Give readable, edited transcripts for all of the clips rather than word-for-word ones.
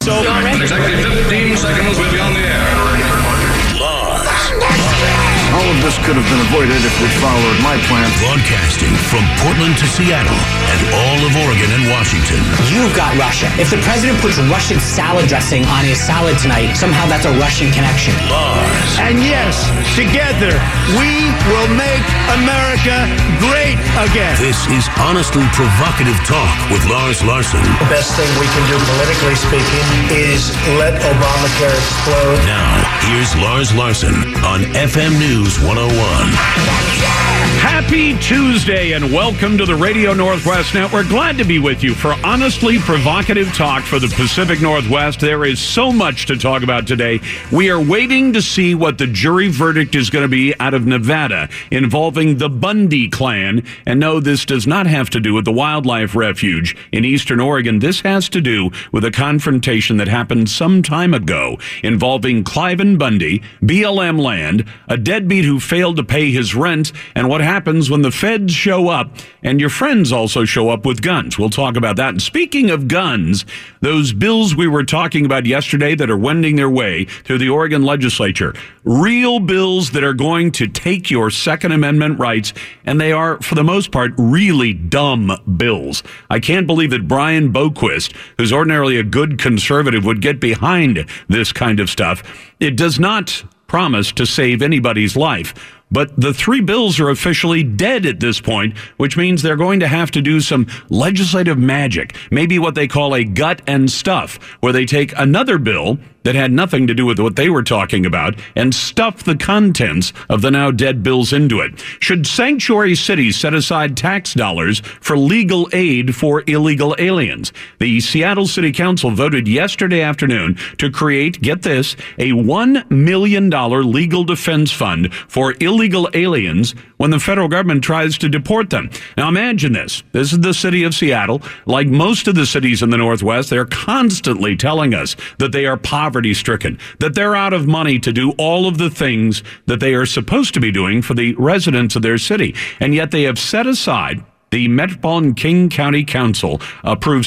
So, exactly 15 seconds, we'll be on the air. All of this could have been avoided if we'd followed my plan. Broadcasting from Portland to Seattle and all of Oregon and Washington. You've got Russia. If the president puts Russian salad dressing on his salad tonight, somehow that's a Russian connection. Lars. And yes, together, we will make America great again. This is Honestly Provocative Talk with Lars Larson. The best thing we can do, politically speaking, is let Obamacare explode. Now, here's Lars Larson on FM News 101. Happy Tuesday and welcome to the Radio Northwest Network. Glad to be with you for Honestly Provocative Talk for the Pacific Northwest. There is so much to talk about today. We are waiting to see what the jury verdict is going to be out of Nevada involving the Bundy clan. And no, this does not have to do with the wildlife refuge in eastern Oregon. This has to do with a confrontation that happened some time ago involving Cliven Bundy, BLM land, a deadbeat who failed to pay his rent, and what happens when the feds show up and your friends also show up with guns. We'll talk about that. And speaking of guns, those bills we were talking about yesterday that are wending their way through the Oregon legislature, real bills that are going to take your Second Amendment rights, and they are, for the most part, really dumb bills. I can't believe that Brian Boquist, who's ordinarily a good conservative, would get behind this kind of stuff. It does not promise to save anybody's life. But the three bills are officially dead at this point, which means they're going to have to do some legislative magic, maybe what they call a gut and stuff, where they take another bill that had nothing to do with what they were talking about and stuff the contents of the now dead bills into it. Should sanctuary cities set aside tax dollars for legal aid for illegal aliens? The Seattle City Council voted yesterday afternoon to create, get this, a $1 million legal defense fund for illegal aliens when the federal government tries to deport them. Now imagine this. This is the city of Seattle. Like most of the cities in the Northwest, they're constantly telling us that they are poverty-stricken, that they're out of money to do all of the things that they are supposed to be doing for the residents of their city. And yet they have set aside, the Metropolitan King County Council approved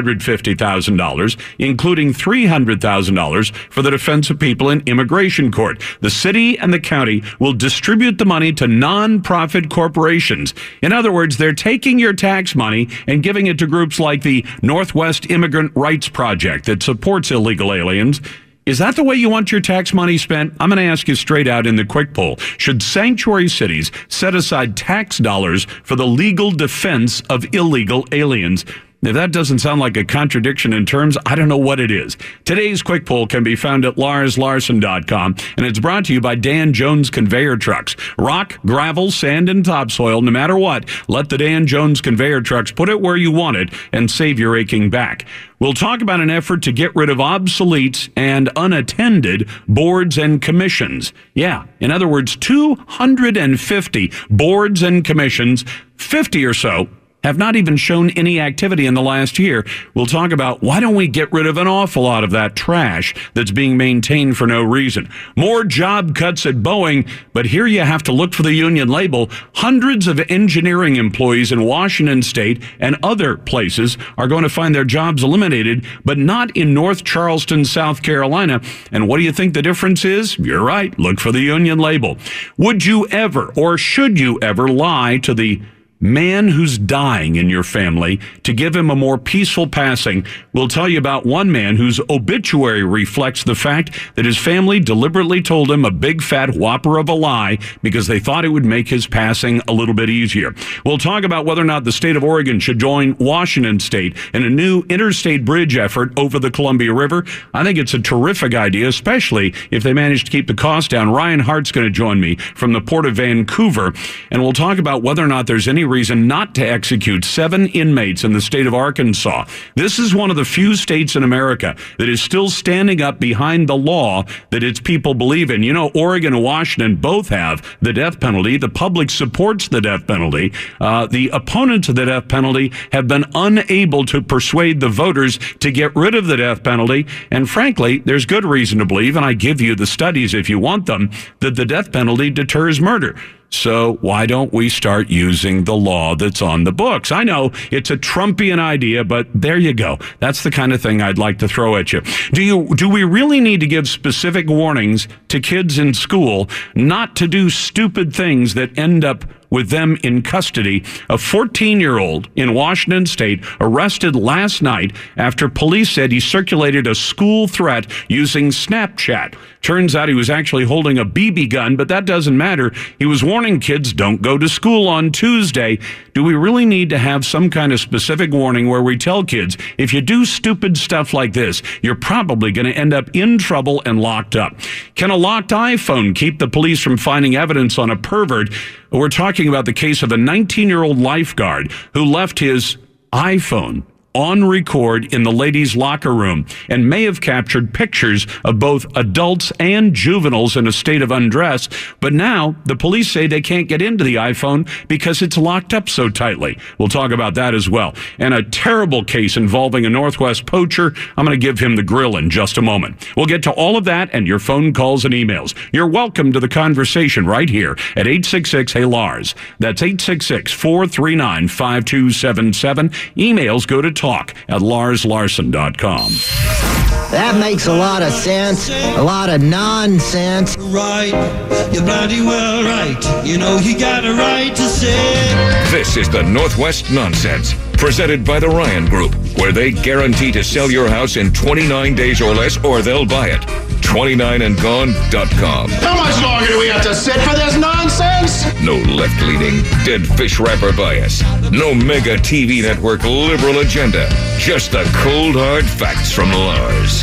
$750,000, including $300,000 for the defense of people in immigration court. The city and the county will distribute the money to nonprofit corporations. In other words, they're taking your tax money and giving it to groups like the Northwest Immigrant Rights Project that supports illegal aliens. Is that the way you want your tax money spent? I'm going to ask you straight out in the quick poll. Should sanctuary cities set aside tax dollars for the legal defense of illegal aliens? If that doesn't sound like a contradiction in terms, I don't know what it is. Today's quick poll can be found at LarsLarson.com, and it's brought to you by Dan Jones Conveyor Trucks. Rock, gravel, sand, and topsoil, no matter what, let the Dan Jones Conveyor Trucks put it where you want it and save your aching back. We'll talk about an effort to get rid of obsolete and unattended boards and commissions. Yeah, in other words, 250 boards and commissions, 50 or so, have not even shown any activity in the last year. We'll talk about why don't we get rid of an awful lot of that trash that's being maintained for no reason. More job cuts at Boeing, but here you have to look for the union label. Hundreds of engineering employees in Washington State and other places are going to find their jobs eliminated, but not in North Charleston, South Carolina. And what do you think the difference is? You're right. Look for the union label. Would you ever, or should you ever, lie to the man who's dying in your family to give him a more peaceful passing? We'll tell you about one man whose obituary reflects the fact that his family deliberately told him a big fat whopper of a lie because they thought it would make his passing a little bit easier. We'll talk about whether or not the state of Oregon should join Washington State in a new interstate bridge effort over the Columbia River. I think it's a terrific idea, especially if they manage to keep the cost down. Ryan Hart's going to join me from the Port of Vancouver, and we'll talk about whether or not there's any reason not to execute 7 inmates in the state of Arkansas. This is one of the few states in America that is still standing up behind the law that its people believe in. You know, Oregon and Washington both have the death penalty. The public supports the death penalty. The opponents of the death penalty have been unable to persuade the voters to get rid of the death penalty. And frankly, there's good reason to believe, and I give you the studies if you want them, that the death penalty deters murder. So why don't we start using the law that's on the books? I know it's a Trumpian idea, but there you go. That's the kind of thing I'd like to throw at you. Do we really need to give specific warnings to kids in school not to do stupid things that end up with them in custody? A 14-year-old in Washington State arrested last night after police said he circulated a school threat using Snapchat. Turns out he was actually holding a BB gun, but that doesn't matter. He was warning kids, don't go to school on Tuesday. Do we really need to have some kind of specific warning where we tell kids, if you do stupid stuff like this, you're probably going to end up in trouble and locked up? Can a locked iPhone keep the police from finding evidence on a pervert? We're talking about the case of a 19-year-old lifeguard who left his iPhone on record in the ladies' locker room and may have captured pictures of both adults and juveniles in a state of undress. But now the police say they can't get into the iPhone because it's locked up so tightly. We'll talk about that as well. And a terrible case involving a Northwest poacher. I'm going to give him the grill in just a moment. We'll get to all of that and your phone calls and emails. You're welcome to the conversation right here at 866-HEY-LARS. That's 866-439-5277. Emails go to talk@LarsLarson.com. That makes a lot of sense, a lot of nonsense. Right, you're bloody well right. You know you got a right to say. This is the Northwest Nonsense, presented by the Ryan Group, where they guarantee to sell your house in 29 days or less, or they'll buy it. 29andgone.com. How much longer do we have to sit for this nonsense? No left-leaning, dead fish wrapper bias. No mega TV network liberal agenda. Just the cold, hard facts from Lars.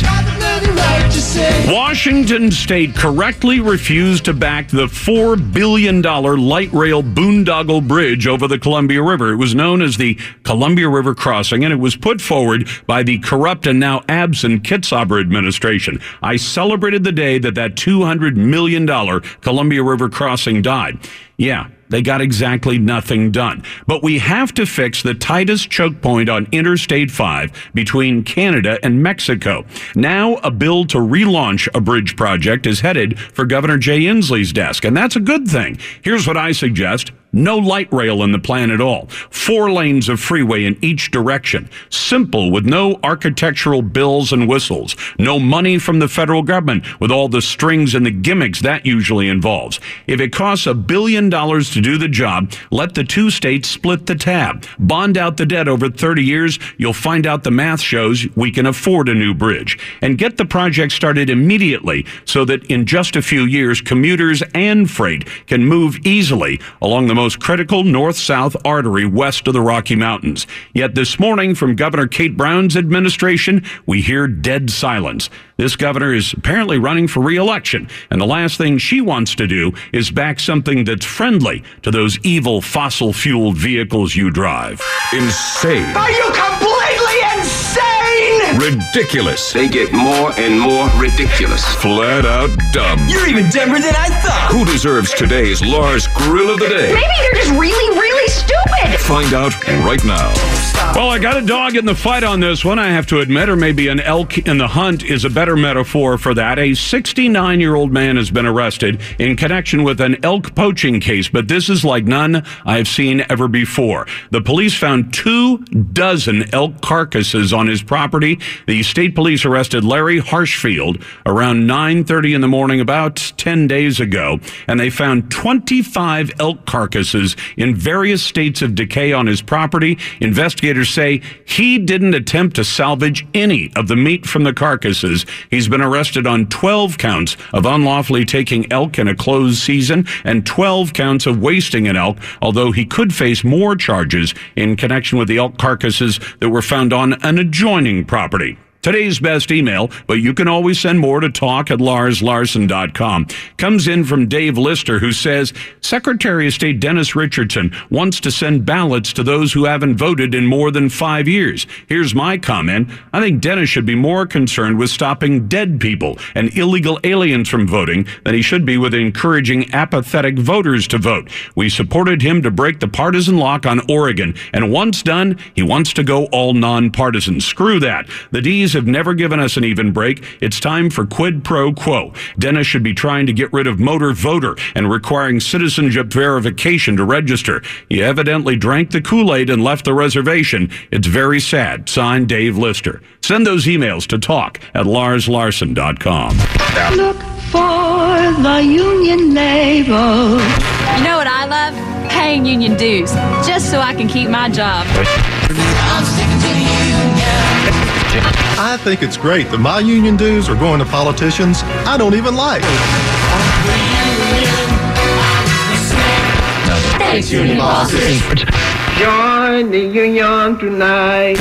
Washington State correctly refused to back the $4 billion light rail boondoggle bridge over the Columbia River. It was known as the Columbia River Crossing, and it was put forward by the corrupt and now absent Kitzhaber administration. I celebrated the day that $200 million Columbia River Crossing died. Yeah, they got exactly nothing done. But we have to fix the tightest choke point on Interstate 5 between Canada and Mexico. Now, a bill to relaunch a bridge project is headed for Governor Jay Inslee's desk, and that's a good thing. Here's what I suggest. No light rail in the plan at all. 4 lanes of freeway in each direction. Simple, with no architectural bills and whistles. No money from the federal government with all the strings and the gimmicks that usually involves. If it costs $1 billion to do the job, let the two states split the tab. Bond out the debt over 30 years. You'll find out the math shows we can afford a new bridge. And get the project started immediately so that in just a few years, commuters and freight can move easily along the most critical north-south artery west of the Rocky Mountains. Yet this morning from Governor Kate Brown's administration, we hear dead silence. This governor is apparently running for re-election, and the last thing she wants to do is back something that's friendly to those evil fossil-fueled vehicles you drive. Insane. Are you completely insane? Ridiculous. They get more and more ridiculous. Flat out dumb. You're even dumber than I thought. Who deserves today's Lars Grill of the Day? Maybe they're just really, really stupid. Find out right now. Well, I got a dog in the fight on this one, I have to admit, or maybe an elk in the hunt is a better metaphor for that. A 69-year-old man has been arrested in connection with an elk poaching case, but this is like none I've seen ever before. The police found 24 elk carcasses on his property. The state police arrested Larry Harshfield around 9:30 in the morning about 10 days ago, and they found 25 elk carcasses in various states of decay on his property. Investigators say he didn't attempt to salvage any of the meat from the carcasses. He's been arrested on 12 counts of unlawfully taking elk in a closed season and 12 counts of wasting an elk, although he could face more charges in connection with the elk carcasses that were found on an adjoining property. Today's best email, but you can always send more to talk@LarsLarson.com, comes in from Dave Lister, who says, Secretary of State Dennis Richardson wants to send ballots to those who haven't voted in more than 5 years. Here's my comment. I think Dennis should be more concerned with stopping dead people and illegal aliens from voting than he should be with encouraging apathetic voters to vote. We supported him to break the partisan lock on Oregon, and once done, he wants to go all nonpartisan. Screw that. The D's have never given us an even break. It's time for quid pro quo. Dennis should be trying to get rid of motor voter and requiring citizenship verification to register. He evidently drank the Kool-Aid and left the reservation. It's very sad. Signed, Dave Lister. Send those emails to talk@LarsLarson.com. Look for the union label. You know what I love? Paying union dues, just so I can keep my job. I think it's great that my union dues are going to politicians I don't even like. Thanks, union bosses. Join the union tonight.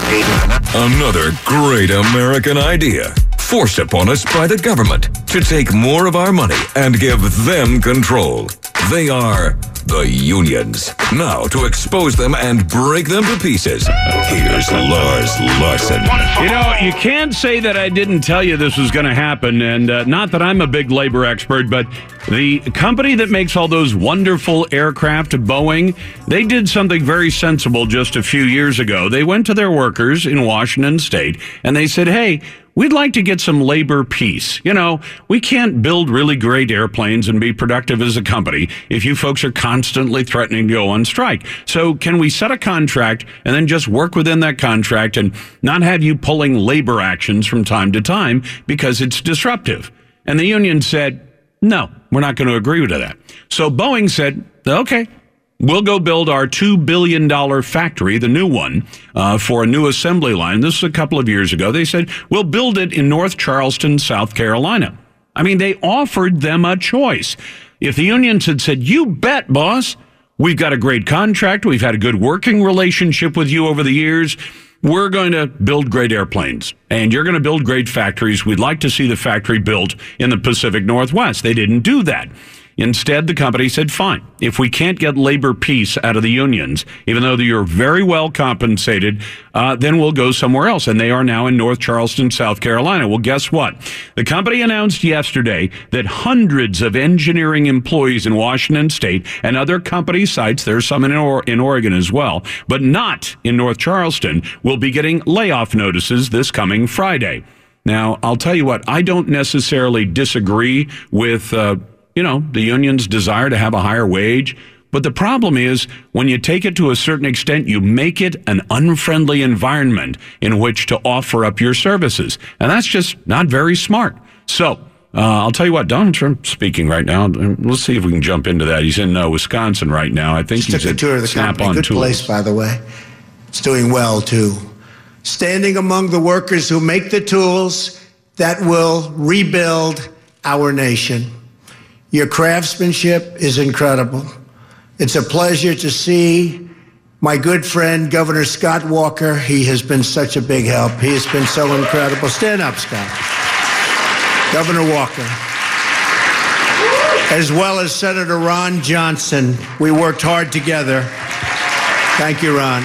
Another great American idea, forced upon us by the government to take more of our money and give them control. They are the unions. Now, to expose them and break them to pieces, here's Lars Larson. You know, you can't say that I didn't tell you this was going to happen, and not that I'm a big labor expert, but the company that makes all those wonderful aircraft, Boeing, they did something very sensible just a few years ago. They went to their workers in Washington State, and they said, hey, we'd like to get some labor peace. You know, we can't build really great airplanes and be productive as a company if you folks are constantly threatening to go on strike. So can we set a contract and then just work within that contract and not have you pulling labor actions from time to time because it's disruptive? And the union said, no, we're not going to agree to that. So Boeing said, okay, we'll go build our $2 billion factory, the new one, for a new assembly line. This was a couple of years ago. They said, we'll build it in North Charleston, South Carolina. I mean, they offered them a choice. If the unions had said, you bet, boss, we've got a great contract, we've had a good working relationship with you over the years, we're going to build great airplanes, and you're going to build great factories. We'd like to see the factory built in the Pacific Northwest. They didn't do that. Instead, the company said, fine, if we can't get labor peace out of the unions, even though you're very well compensated, then we'll go somewhere else. And they are now in North Charleston, South Carolina. Well, guess what? The company announced yesterday that hundreds of engineering employees in Washington State and other company sites, there's some in Oregon as well, but not in North Charleston, will be getting layoff notices this coming Friday. Now, I'll tell you what, I don't necessarily disagree with the union's desire to have a higher wage. But the problem is, when you take it to a certain extent, you make it an unfriendly environment in which to offer up your services. And that's just not very smart. So, I'll tell you what, Donald Trump's speaking right now. Let's see if we can jump into that. He's in Wisconsin right now. I think he's took a tour of the company. Good place, by the way. It's doing well, too. Standing among the workers who make the tools that will rebuild our nation. Your craftsmanship is incredible. It's a pleasure to see my good friend, Governor Scott Walker. He has been such a big help. He has been so incredible. Stand up, Scott. Governor Walker. As well as Senator Ron Johnson. We worked hard together. Thank you, Ron.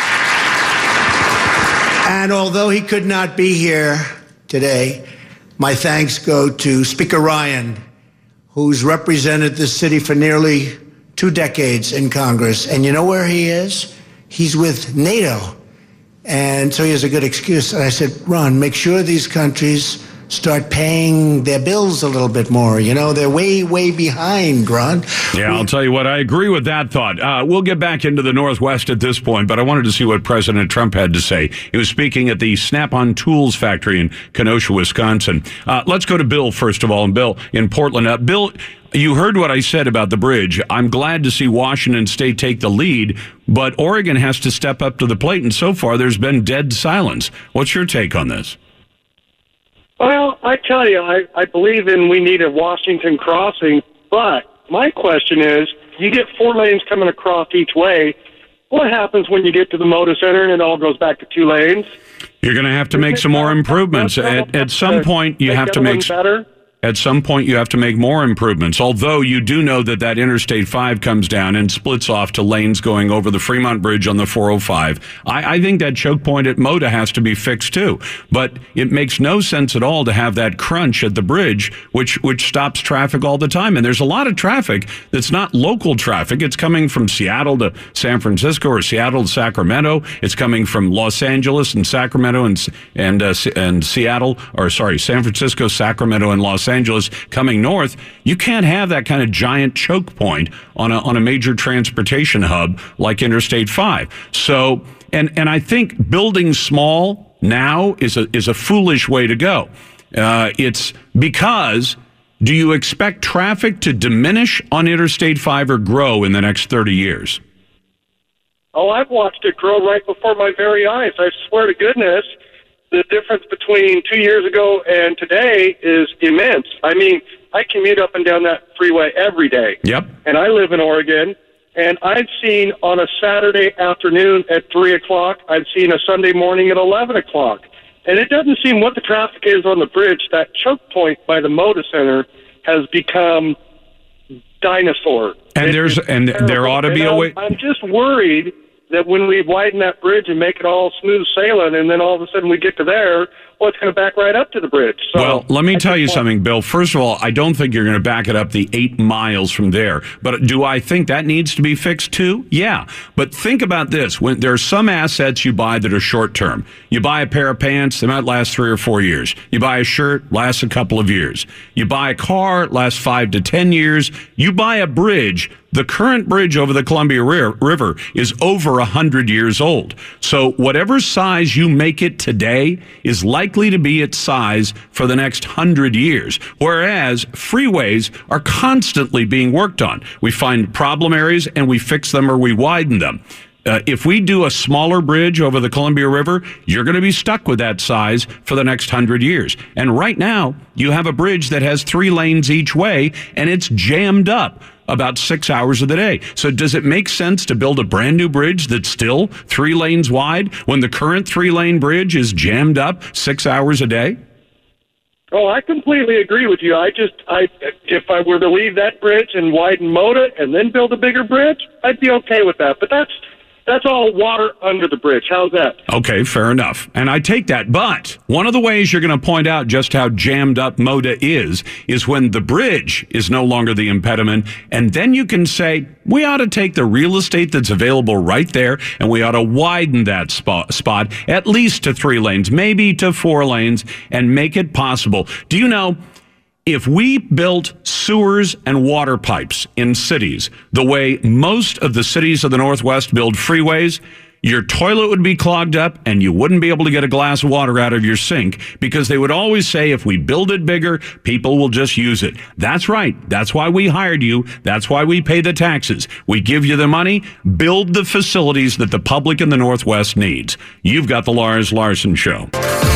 And although he could not be here today, my thanks go to Speaker Ryan, who's represented this city for nearly 2 decades in Congress. And you know where he is? He's with NATO. And so he has a good excuse. And I said, Ron, make sure these countries start paying their bills a little bit more. You know, they're way, way behind, Ron. Yeah, I'll tell you what, I agree with that thought. We'll get back into the Northwest at this point, but I wanted to see what President Trump had to say. He was speaking at the Snap-on Tools factory in Kenosha, Wisconsin. Let's go to Bill, first of all, and Bill in Portland. Bill, you heard what I said about the bridge. I'm glad to see Washington State take the lead, but Oregon has to step up to the plate, and so far there's been dead silence. What's your take on this? Well, I tell you, I believe we need a Washington crossing, but my question is, you get 4 lanes coming across each way. What happens when you get to the Moda Center and it all goes back to 2 lanes? You're going to have to make some more improvements. At some point, you have to make... better? at some point you have to make more improvements, although you do know that Interstate 5 comes down and splits off to lanes going over the Fremont Bridge on the 405. I think that choke point at Moda has to be fixed too, but it makes no sense at all to have that crunch at the bridge, which stops traffic all the time. And there's a lot of traffic that's not local traffic. It's coming from Seattle to San Francisco or Seattle to Sacramento. It's coming from Los Angeles and Sacramento and Seattle, or sorry, San Francisco, Sacramento, and Los Angeles coming north. You can't have that kind of giant choke point on a major transportation hub like Interstate 5. So, and I think building small now is a foolish way to go. It's because, do you expect traffic to diminish on Interstate 5 or grow in the next 30 years? Oh, I've watched it grow right before my very eyes. I swear to goodness, the difference between 2 years ago and today is immense. I mean, I commute up and down that freeway every day. Yep. And I live in Oregon, and I've seen on a Saturday afternoon at 3 o'clock, I've seen a Sunday morning at 11 o'clock. And it doesn't seem what the traffic is on the bridge. That choke point by the Moda Center has become dinosaur. And there ought to be a way. I'm just worried that when we widen that bridge and make it all smooth sailing, and then all of a sudden we get to there, well, it's going to back right up to the bridge. So, well, let me tell you something, Bill. First of all, I don't think you're going to back it up the 8 miles from there. But do I think that needs to be fixed too? Yeah. But think about this. When there are some assets you buy that are short term. You buy a pair of pants, they might last 3 or 4 years. You buy a shirt, lasts a couple of years. You buy a car, lasts 5 to 10 years. You buy a bridge. The current bridge over the Columbia River is over 100 years old. So whatever size you make it today is likely to be its size for the next 100 years. Whereas freeways are constantly being worked on. We find problem areas and we fix them or we widen them. If we do a smaller bridge over the Columbia River, you're going to be stuck with that size for the next 100 years. And right now, you have a bridge that has 3 lanes each way, and it's jammed up about 6 hours of the day. So does it make sense to build a brand new bridge that's still 3 lanes wide when the current 3-lane bridge is jammed up 6 hours a day? Oh, I completely agree with you. If I were to leave that bridge and widen Moda and then build a bigger bridge, I'd be okay with that. But that's all water under the bridge. How's that? Okay, fair enough. And I take that. But one of the ways you're going to point out just how jammed up Moda is when the bridge is no longer the impediment. And then you can say, we ought to take the real estate that's available right there, and we ought to widen that spot at least to 3 lanes, maybe to 4 lanes, and make it possible. Do you know, if we built sewers and water pipes in cities the way most of the cities of the Northwest build freeways, your toilet would be clogged up and you wouldn't be able to get a glass of water out of your sink because they would always say, if we build it bigger, people will just use it. That's right. That's why we hired you. That's why we pay the taxes. We give you the money. Build the facilities that the public in the Northwest needs. You've got the Lars Larson Show.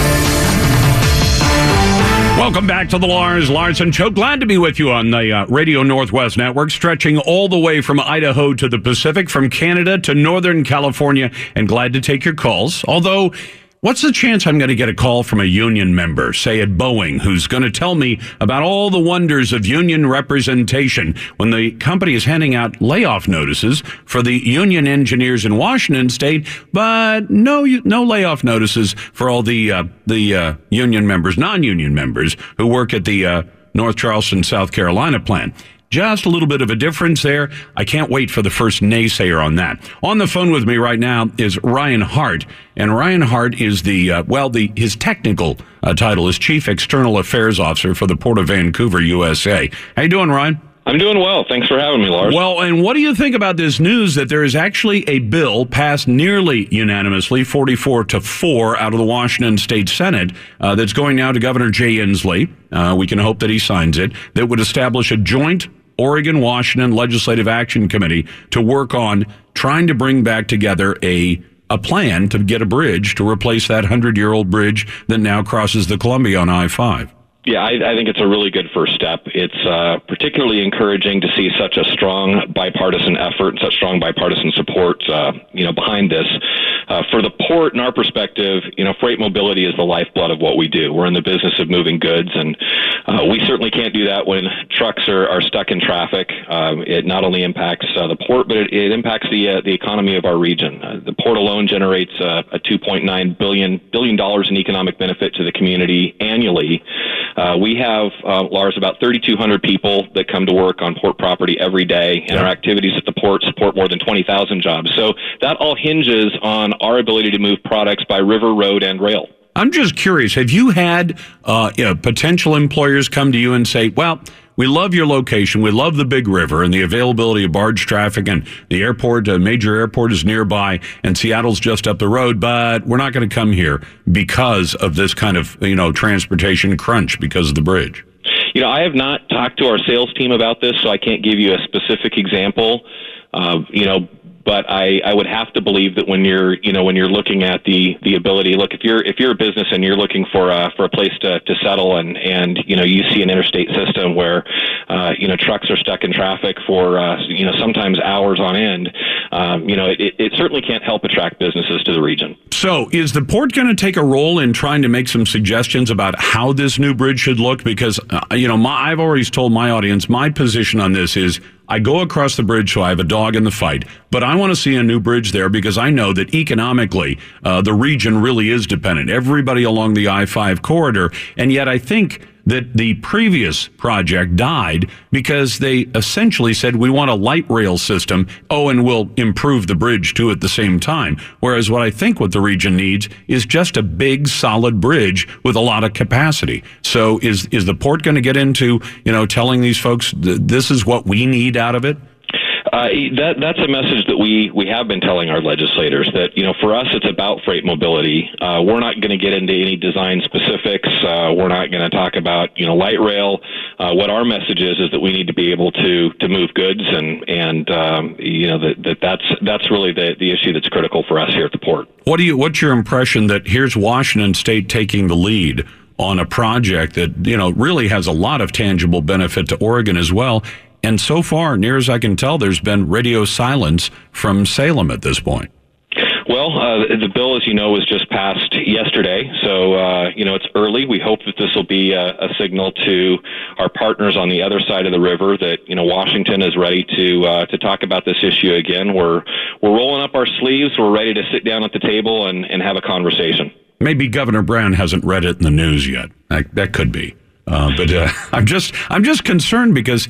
Welcome back to the Lars Larson Show. Glad to be with you on the Radio Northwest Network, stretching all the way from Idaho to the Pacific, from Canada to Northern California, and glad to take your calls. Although, what's the chance I'm going to get a call from a union member, say at Boeing, who's going to tell me about all the wonders of union representation when the company is handing out layoff notices for the union engineers in Washington State, but no layoff notices for all the union members, non-union members who work at the North Charleston, South Carolina plant. Just a little bit of a difference there. I can't wait for the first naysayer on that. On the phone with me right now is Ryan Hart. And Ryan Hart is his technical title is Chief External Affairs Officer for the Port of Vancouver, USA. How you doing, Ryan? I'm doing well. Thanks for having me, Lars. Well, and what do you think about this news that there is actually a bill passed nearly unanimously, 44-4, out of the Washington State Senate, that's going now to Governor Jay Inslee. We can hope that he signs it, that would establish a joint Oregon-Washington Legislative Action Committee to work on trying to bring back together a plan to get a bridge to replace that 100-year-old bridge that now crosses the Columbia on I-5. Yeah, I think it's a really good first step. It's particularly encouraging to see such a strong bipartisan effort, such strong bipartisan support, behind this. For the port, in our perspective, freight mobility is the lifeblood of what we do. We're in the business of moving goods, and we certainly can't do that when trucks are stuck in traffic. It not only impacts the port, but it impacts the economy of our region. The port alone generates a $2.9 billion in economic benefit to the community annually. We have, Lars, about 3,200 people that come to work on port property every day, and our activities at the port support more than 20,000 jobs. So that all hinges on our ability to move products by river, road, and rail. I'm just curious, have you had potential employers come to you and say, well, we love your location, we love the big river and the availability of barge traffic, and the airport, a major airport is nearby, and Seattle's just up the road, but we're not going to come here because of this kind of, transportation crunch because of the bridge? I have not talked to our sales team about this, so I can't give you a specific example. But I would have to believe that when you're looking at the ability, look, if you're a business and you're looking for a place to settle, and you see an interstate system where trucks are stuck in traffic for sometimes hours on end, it certainly can't help attract businesses to the region. So is the port going to take a role in trying to make some suggestions about how this new bridge should look? Because I've always told my audience, my position on this is, I go across the bridge, so I have a dog in the fight, but I want to see a new bridge there because I know that economically, the region really is dependent. Everybody along the I-5 corridor, and yet I think that the previous project died because they essentially said, we want a light rail system, and we'll improve the bridge too at the same time. Whereas what the region needs is just a big, solid bridge with a lot of capacity. So is the port going to get into, telling these folks this is what we need out of it? That's a message that we have been telling our legislators, that, for us, it's about freight mobility. We're not going to get into any design specifics. We're not going to talk about, light rail. What our message is that we need to be able to move goods, and that's really the issue that's critical for us here at the port. What's your impression that here's Washington State taking the lead on a project that, really has a lot of tangible benefit to Oregon as well? And so far, near as I can tell, there's been radio silence from Salem at this point. Well, the bill, as you know, was just passed yesterday, so it's early. We hope that this will be a signal to our partners on the other side of the river that Washington is ready to talk about this issue again. We're rolling up our sleeves. We're ready to sit down at the table and have a conversation. Maybe Governor Brown hasn't read it in the news yet. That could be. But I'm just concerned because,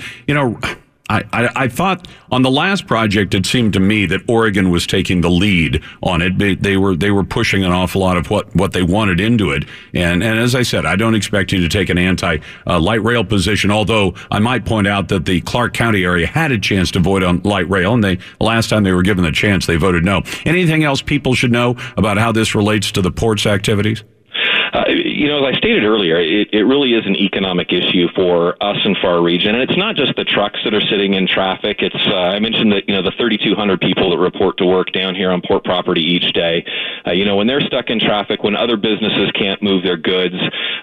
I thought on the last project, it seemed to me that Oregon was taking the lead on it. They were pushing an awful lot of what they wanted into it. And as I said, I don't expect you to take an anti-light rail position, although I might point out that the Clark County area had a chance to vote on light rail, and the last time they were given the chance, they voted no. Anything else people should know about how this relates to the port's activities? As I stated earlier, it really is an economic issue for us and for our region. And it's not just the trucks that are sitting in traffic. It's I mentioned that, the 3,200 people that report to work down here on port property each day. When they're stuck in traffic, when other businesses can't move their goods,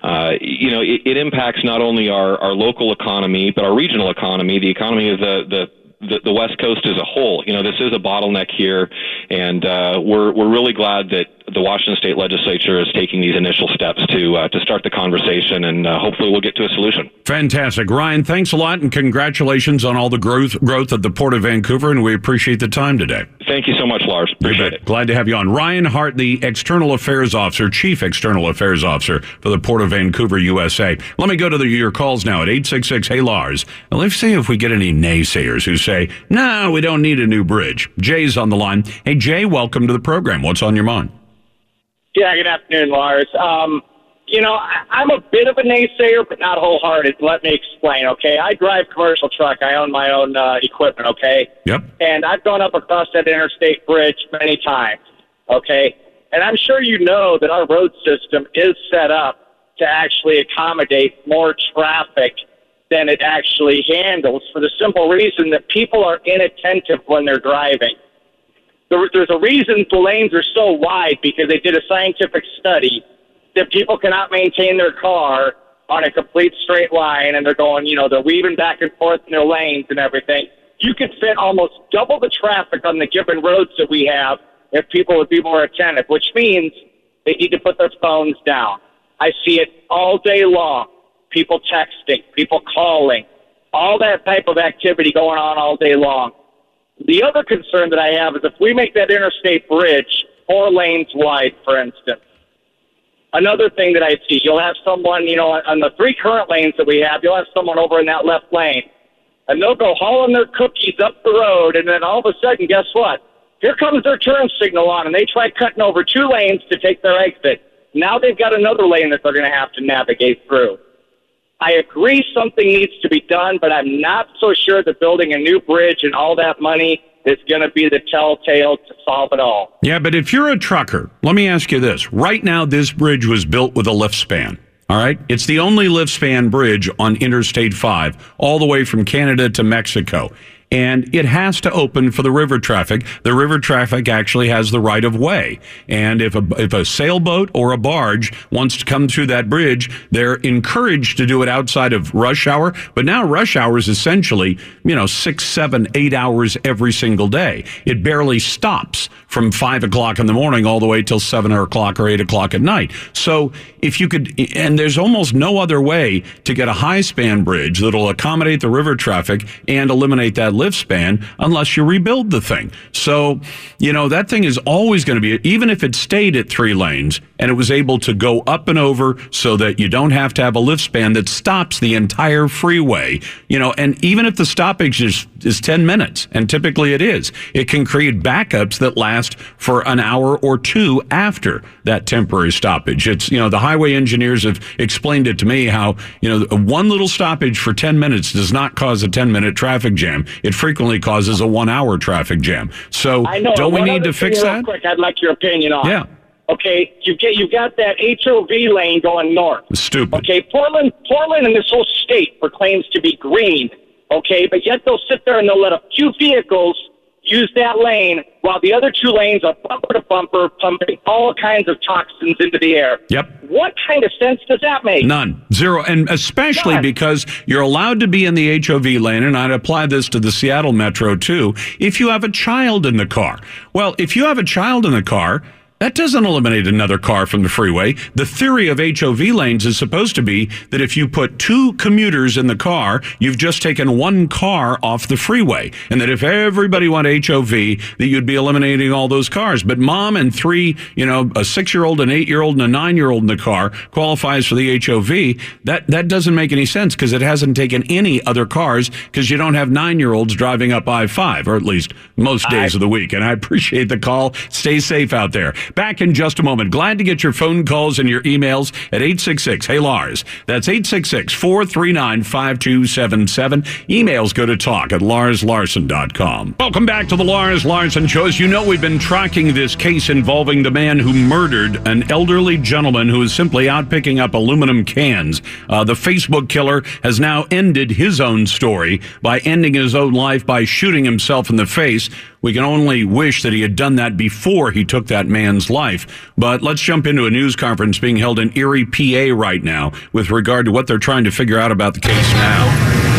it impacts not only our local economy, but our regional economy, the economy of the West Coast as a whole. This is a bottleneck here, and we're really glad that the Washington State Legislature is taking these initial steps to start the conversation, and hopefully we'll get to a solution. Fantastic. Ryan, thanks a lot, and congratulations on all the growth at the Port of Vancouver, and we appreciate the time today. Thank you so much, Lars. Appreciate it. Glad to have you on. Ryan Hart, the External Affairs Officer, Chief External Affairs Officer for the Port of Vancouver, USA. Let me go to your calls now at 866-HEY-LARS. And let's see if we get any naysayers who say, no, we don't need a new bridge. Jay's on the line. Hey, Jay, welcome to the program. What's on your mind? Yeah, good afternoon, Lars. I'm a bit of a naysayer, but not wholehearted. Let me explain, okay? I drive commercial truck. I own my own equipment, okay? Yep. And I've gone up across that interstate bridge many times, okay? And I'm sure you know that our road system is set up to actually accommodate more traffic than it actually handles, for the simple reason that people are inattentive when they're driving. There's a reason the lanes are so wide, because they did a scientific study that people cannot maintain their car on a complete straight line, and they're going, they're weaving back and forth in their lanes and everything. You could fit almost double the traffic on the given roads that we have if people would be more attentive, which means they need to put their phones down. I see it all day long. People texting, people calling, all that type of activity going on all day long. The other concern that I have is if we make that interstate bridge 4 lanes wide, for instance, another thing that I see, you'll have someone, on the 3 current lanes that we have, you'll have someone over in that left lane, and they'll go hauling their cookies up the road, and then all of a sudden, guess what? Here comes their turn signal on, and they try cutting over 2 lanes to take their exit. Now they've got another lane that they're going to have to navigate through. I agree something needs to be done, but I'm not so sure that building a new bridge and all that money is going to be the telltale to solve it all. Yeah, but if you're a trucker, let me ask you this. Right now, this bridge was built with a lift span. All right? It's the only lift span bridge on Interstate 5, all the way from Canada to Mexico. And it has to open for the river traffic. The river traffic actually has the right of way. And if a sailboat or a barge wants to come through that bridge, they're encouraged to do it outside of rush hour. But now rush hour is essentially, 6, 7, 8 hours every single day. It barely stops from 5 o'clock in the morning all the way till 7 o'clock or 8 o'clock at night. So if you could, and there's almost no other way to get a high span bridge that'll accommodate the river traffic and eliminate that lift span unless you rebuild the thing. So, that thing is always going to be, even if it stayed at 3 lanes and it was able to go up and over so that you don't have to have a lift span that stops the entire freeway, and even if the stoppage is 10 minutes, and typically it is, it can create backups that last for an hour or 2 after that temporary stoppage. It's, the highway engineers have explained it to me how, one little stoppage for 10 minutes does not cause a 10-minute traffic jam. It frequently causes a 1-hour traffic jam. So don't we need to fix that? Quick, I'd like your opinion on. Yeah. Okay, you've got that HOV lane going north. Stupid. Okay, Portland and this whole state proclaims to be green. Okay, but yet they'll sit there and they'll let a few vehicles use that lane while the other 2 lanes are bumper to bumper, pumping all kinds of toxins into the air. Yep. What kind of sense does that make? None. Zero. And especially because you're allowed to be in the HOV lane, and I'd apply this to the Seattle Metro too, if you have a child in the car. Well, if you have a child in the car, that doesn't eliminate another car from the freeway. The theory of HOV lanes is supposed to be that if you put 2 commuters in the car, you've just taken 1 car off the freeway. And that if everybody went HOV, that you'd be eliminating all those cars. But mom and 3, a 6-year-old, an 8-year-old, and a 9-year-old in the car qualifies for the HOV. That doesn't make any sense because it hasn't taken any other cars because you don't have 9-year-olds driving up I-5, or at least most days of the week. And I appreciate the call. Stay safe out there. Back in just a moment. Glad to get your phone calls and your emails at 866-HEY-LARS. That's 866-439-5277. Emails go to talk@larslarson.com. Welcome back to the Lars Larson Show. As you know, we've been tracking this case involving the man who murdered an elderly gentleman who was simply out picking up aluminum cans. The Facebook killer has now ended his own story by ending his own life by shooting himself in the face. We can only wish that he had done that before he took that man's life. But let's jump into a news conference being held in Erie, PA right now with regard to what they're trying to figure out about the case now.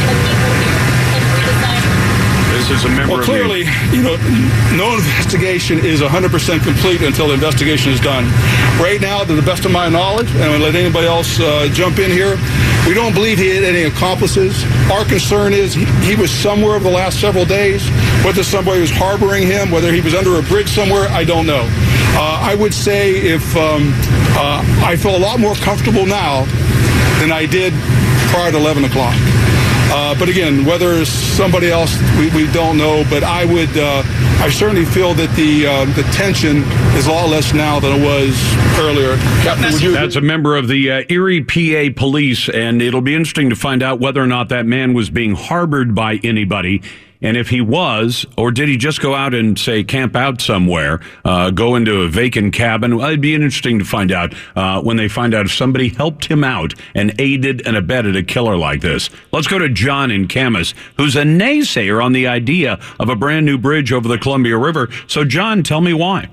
This is a member of clearly, no investigation is 100% complete until the investigation is done. Right now, to the best of my knowledge, and I'm going to let anybody else jump in here, we don't believe he had any accomplices. Our concern is he was somewhere over the last several days. Whether somebody was harboring him, whether he was under a bridge somewhere, I don't know. I would say if I feel a lot more comfortable now than I did prior to 11 o'clock. But again, whether it's somebody else, we don't know. But I certainly feel that the tension is a lot less now than it was earlier. Captain, That's a member of the Erie, PA police, and it'll be interesting to find out whether or not that man was being harbored by anybody. And if he was, or did he just go out and, say, camp out somewhere, go into a vacant cabin? Well, it'd be interesting to find out when they find out if somebody helped him out and aided and abetted a killer like this. Let's go to John in Camas, who's a naysayer on the idea of a brand new bridge over the Columbia River. So, John, tell me why.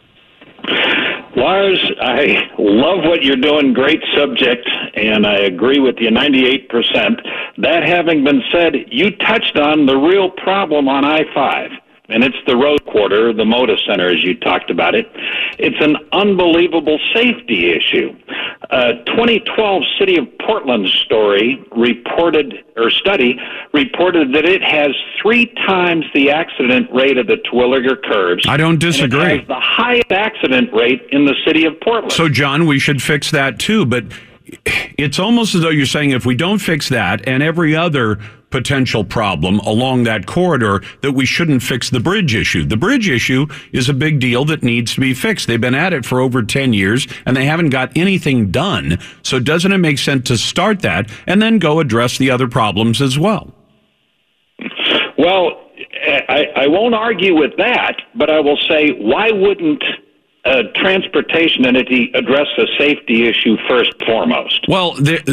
Lars, I love what you're doing. Great subject, and I agree with you 98%. That having been said, you touched on the real problem on I-5. and it's the road quarter, the Moda Center, as you talked about it. It's an unbelievable safety issue. 2012 City of Portland study reported that it has 3 times the accident rate of the Terwilliger curves. I don't disagree. And it has the highest accident rate in the city of Portland. So, John, we should fix that too, but it's almost as though you're saying if we don't fix that and every other potential problem along that corridor, that we shouldn't fix the bridge issue. The bridge issue is a big deal that needs to be fixed. They've been at it for over 10 years and they haven't got anything done. So doesn't it make sense to start that and then go address the other problems as well? Well, I won't argue with that, but I will say, why wouldn't a transportation entity address the safety issue first and foremost? Well,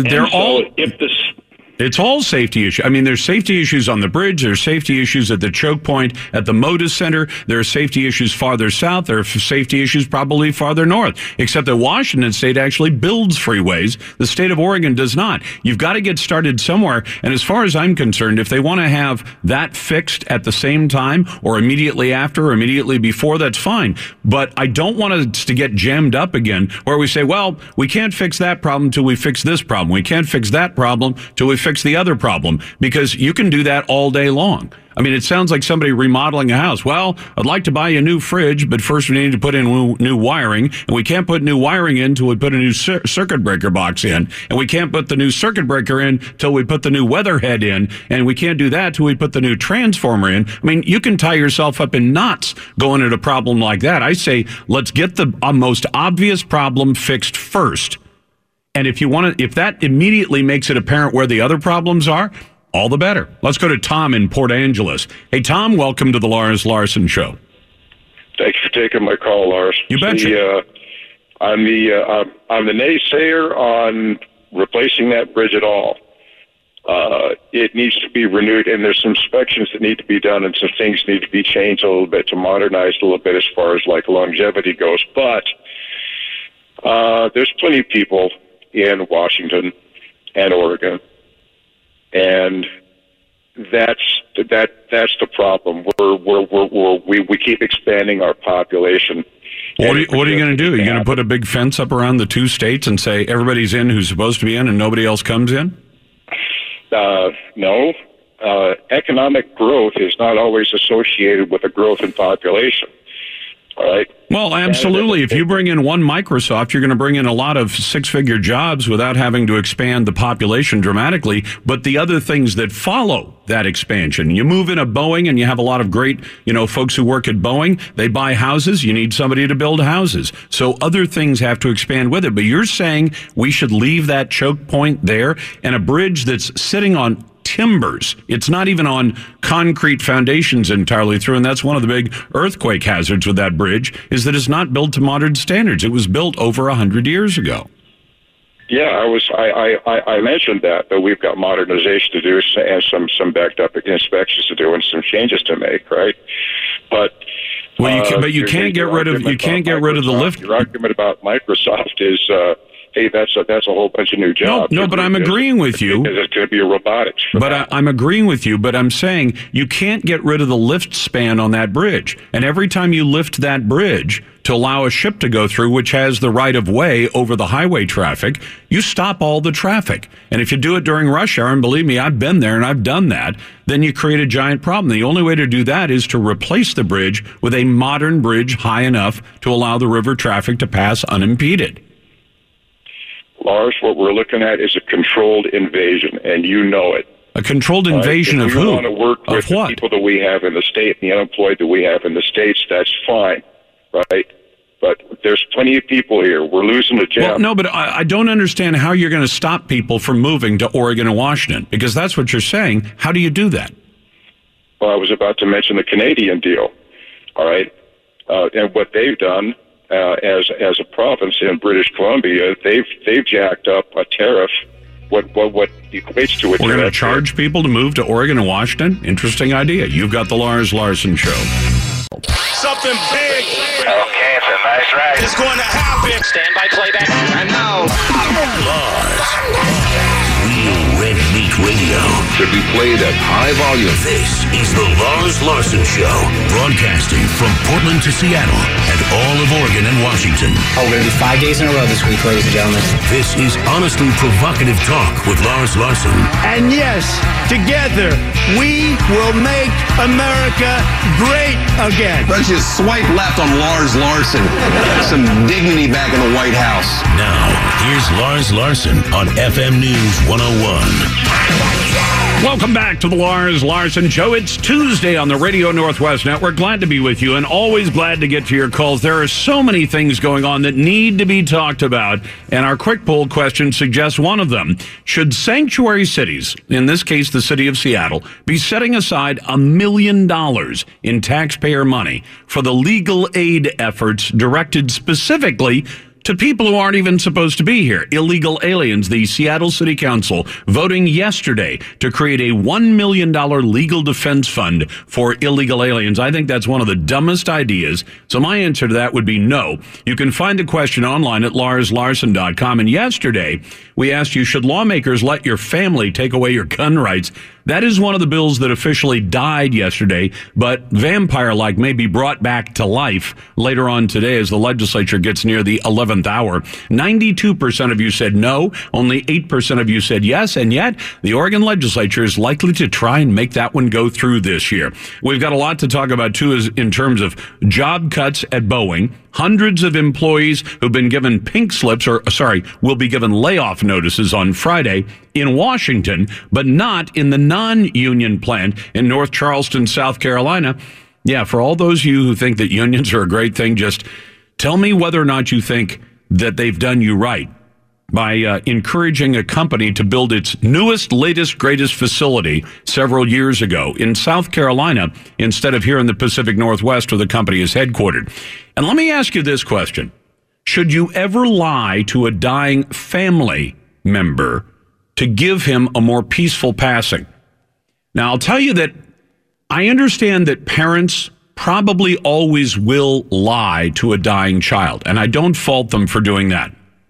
it's all safety issues. I mean, there's safety issues on the bridge. There's safety issues at the choke point at the Moda Center. There are safety issues farther south. There are safety issues probably farther north, except that Washington State actually builds freeways. The state of Oregon does not. You've got to get started somewhere. And as far as I'm concerned, if they want to have that fixed at the same time or immediately after or immediately before, that's fine. But I don't want us to get jammed up again where we say, well, we can't fix that problem till we fix this problem. We can't fix that problem till we fix the other problem, because you can do that all day long. I mean, it sounds like somebody remodeling a house. Well, I'd like to buy you a new fridge, but first we need to put in new wiring, and we can't put new wiring in until we put a new circuit breaker box in, and we can't put the new circuit breaker in till we put the new weather head in, and we can't do that till we put the new transformer in. I mean, you can tie yourself up in knots going at a problem like that. I say, let's get the most obvious problem fixed first. And if that immediately makes it apparent where the other problems are, all the better. Let's go to Tom in Port Angeles. Hey, Tom, welcome to the Lars Larson Show. Thank you for taking my call, Lars. You betcha. I'm the naysayer on replacing that bridge at all. It needs to be renewed, and there's some inspections that need to be done, and some things need to be changed a little bit to modernize a little bit as far as like longevity goes. But there's plenty of people in Washington and Oregon, and that's the problem. We keep expanding our population. What are you going to do? Are you going to put a big fence up around the 2 states and say everybody's in who's supposed to be in and nobody else comes in? No. Economic growth is not always associated with a growth in population. All right. Well, absolutely. If you bring in one Microsoft, you're going to bring in a lot of 6-figure jobs without having to expand the population dramatically. But the other things that follow that expansion, you move in a Boeing and you have a lot of great, folks who work at Boeing. They buy houses. You need somebody to build houses. So other things have to expand with it. But you're saying we should leave that choke point there, and a bridge that's sitting on timbers. It's not even on concrete foundations entirely through, and that's one of the big earthquake hazards with that bridge, is that it's not built to modern standards. It was built over 100 years ago. Yeah, I mentioned that we've got modernization to do and some backed up inspections to do and some changes to make, right? But you can't get rid of the lift. Your argument about Microsoft is hey, that's a whole bunch of new jobs. No, but I'm agreeing with you. Because it's going to be a robotics. But I'm agreeing with you, but I'm saying you can't get rid of the lift span on that bridge. And every time you lift that bridge to allow a ship to go through, which has the right of way over the highway traffic, you stop all the traffic. And if you do it during rush hour, and believe me, I've been there and I've done that, then you create a giant problem. The only way to do that is to replace the bridge with a modern bridge high enough to allow the river traffic to pass unimpeded. Lars, what we're looking at is a controlled invasion, and you know it. A controlled invasion of who? If we want to work with the people that we have in the state and the unemployed that we have in the states, that's fine, right? But there's plenty of people here. We're losing the job. Well, no, but I don't understand how you're going to stop people from moving to Oregon and Washington, because that's what you're saying. How do you do that? Well, I was about to mention the Canadian deal, all right? And what they've done as a province in British Columbia, they've jacked up a tariff. What equates to a tariff. We're going to charge people to move to Oregon and Washington? Interesting idea. You've got the Lars Larson Show. Something big. Okay, it's a nice ride. It's going to happen. Stand by playback. And now, Lars. Real Red Meat Radio. should be played at high volume. This is the Lars Larson Show, broadcasting from Portland to Seattle and all of Oregon and Washington. Oh, we're going to do 5 days in a row this week, ladies and gentlemen. This is honestly provocative talk with Lars Larson. And yes, together, we will make America great again. Let's just swipe left on Lars Larson. Some dignity back in the White House. Now, here's Lars Larson on FM News 101. Welcome back to the Lars Larson Show. It's Tuesday on the Radio Northwest Network. Glad to be with you and always glad to get to your calls. There are so many things going on that need to be talked about, and our quick poll question suggests one of them. Should sanctuary cities, in this case the city of Seattle, be setting aside $1 million in taxpayer money for the legal aid efforts directed specifically to people who aren't even supposed to be here, illegal aliens? The Seattle City Council voting yesterday to create a $1 million legal defense fund for illegal aliens. I think that's one of the dumbest ideas. So my answer to that would be no. You can find the question online at larslarson.com. And yesterday, we asked you, should lawmakers let your family take away your gun rights? That is one of the bills that officially died yesterday, but vampire-like may be brought back to life later on today as the legislature gets near the 11th hour. 92% of you said no, only 8% of you said yes, and yet the Oregon legislature is likely to try and make that one go through this year. We've got a lot to talk about, too, in terms of job cuts at Boeing. Hundreds of employees who've been given pink slips, will be given layoff notices on Friday in Washington, but not in the non-union plant in North Charleston, South Carolina. Yeah, for all those of you who think that unions are a great thing, just tell me whether or not you think that they've done you right by encouraging a company to build its newest, latest, greatest facility several years ago in South Carolina instead of here in the Pacific Northwest where the company is headquartered. And let me ask you this question. Should you ever lie to a dying family member to give him a more peaceful passing? Now, I'll tell you that I understand that parents probably always will lie to a dying child, and I don't fault them for doing that.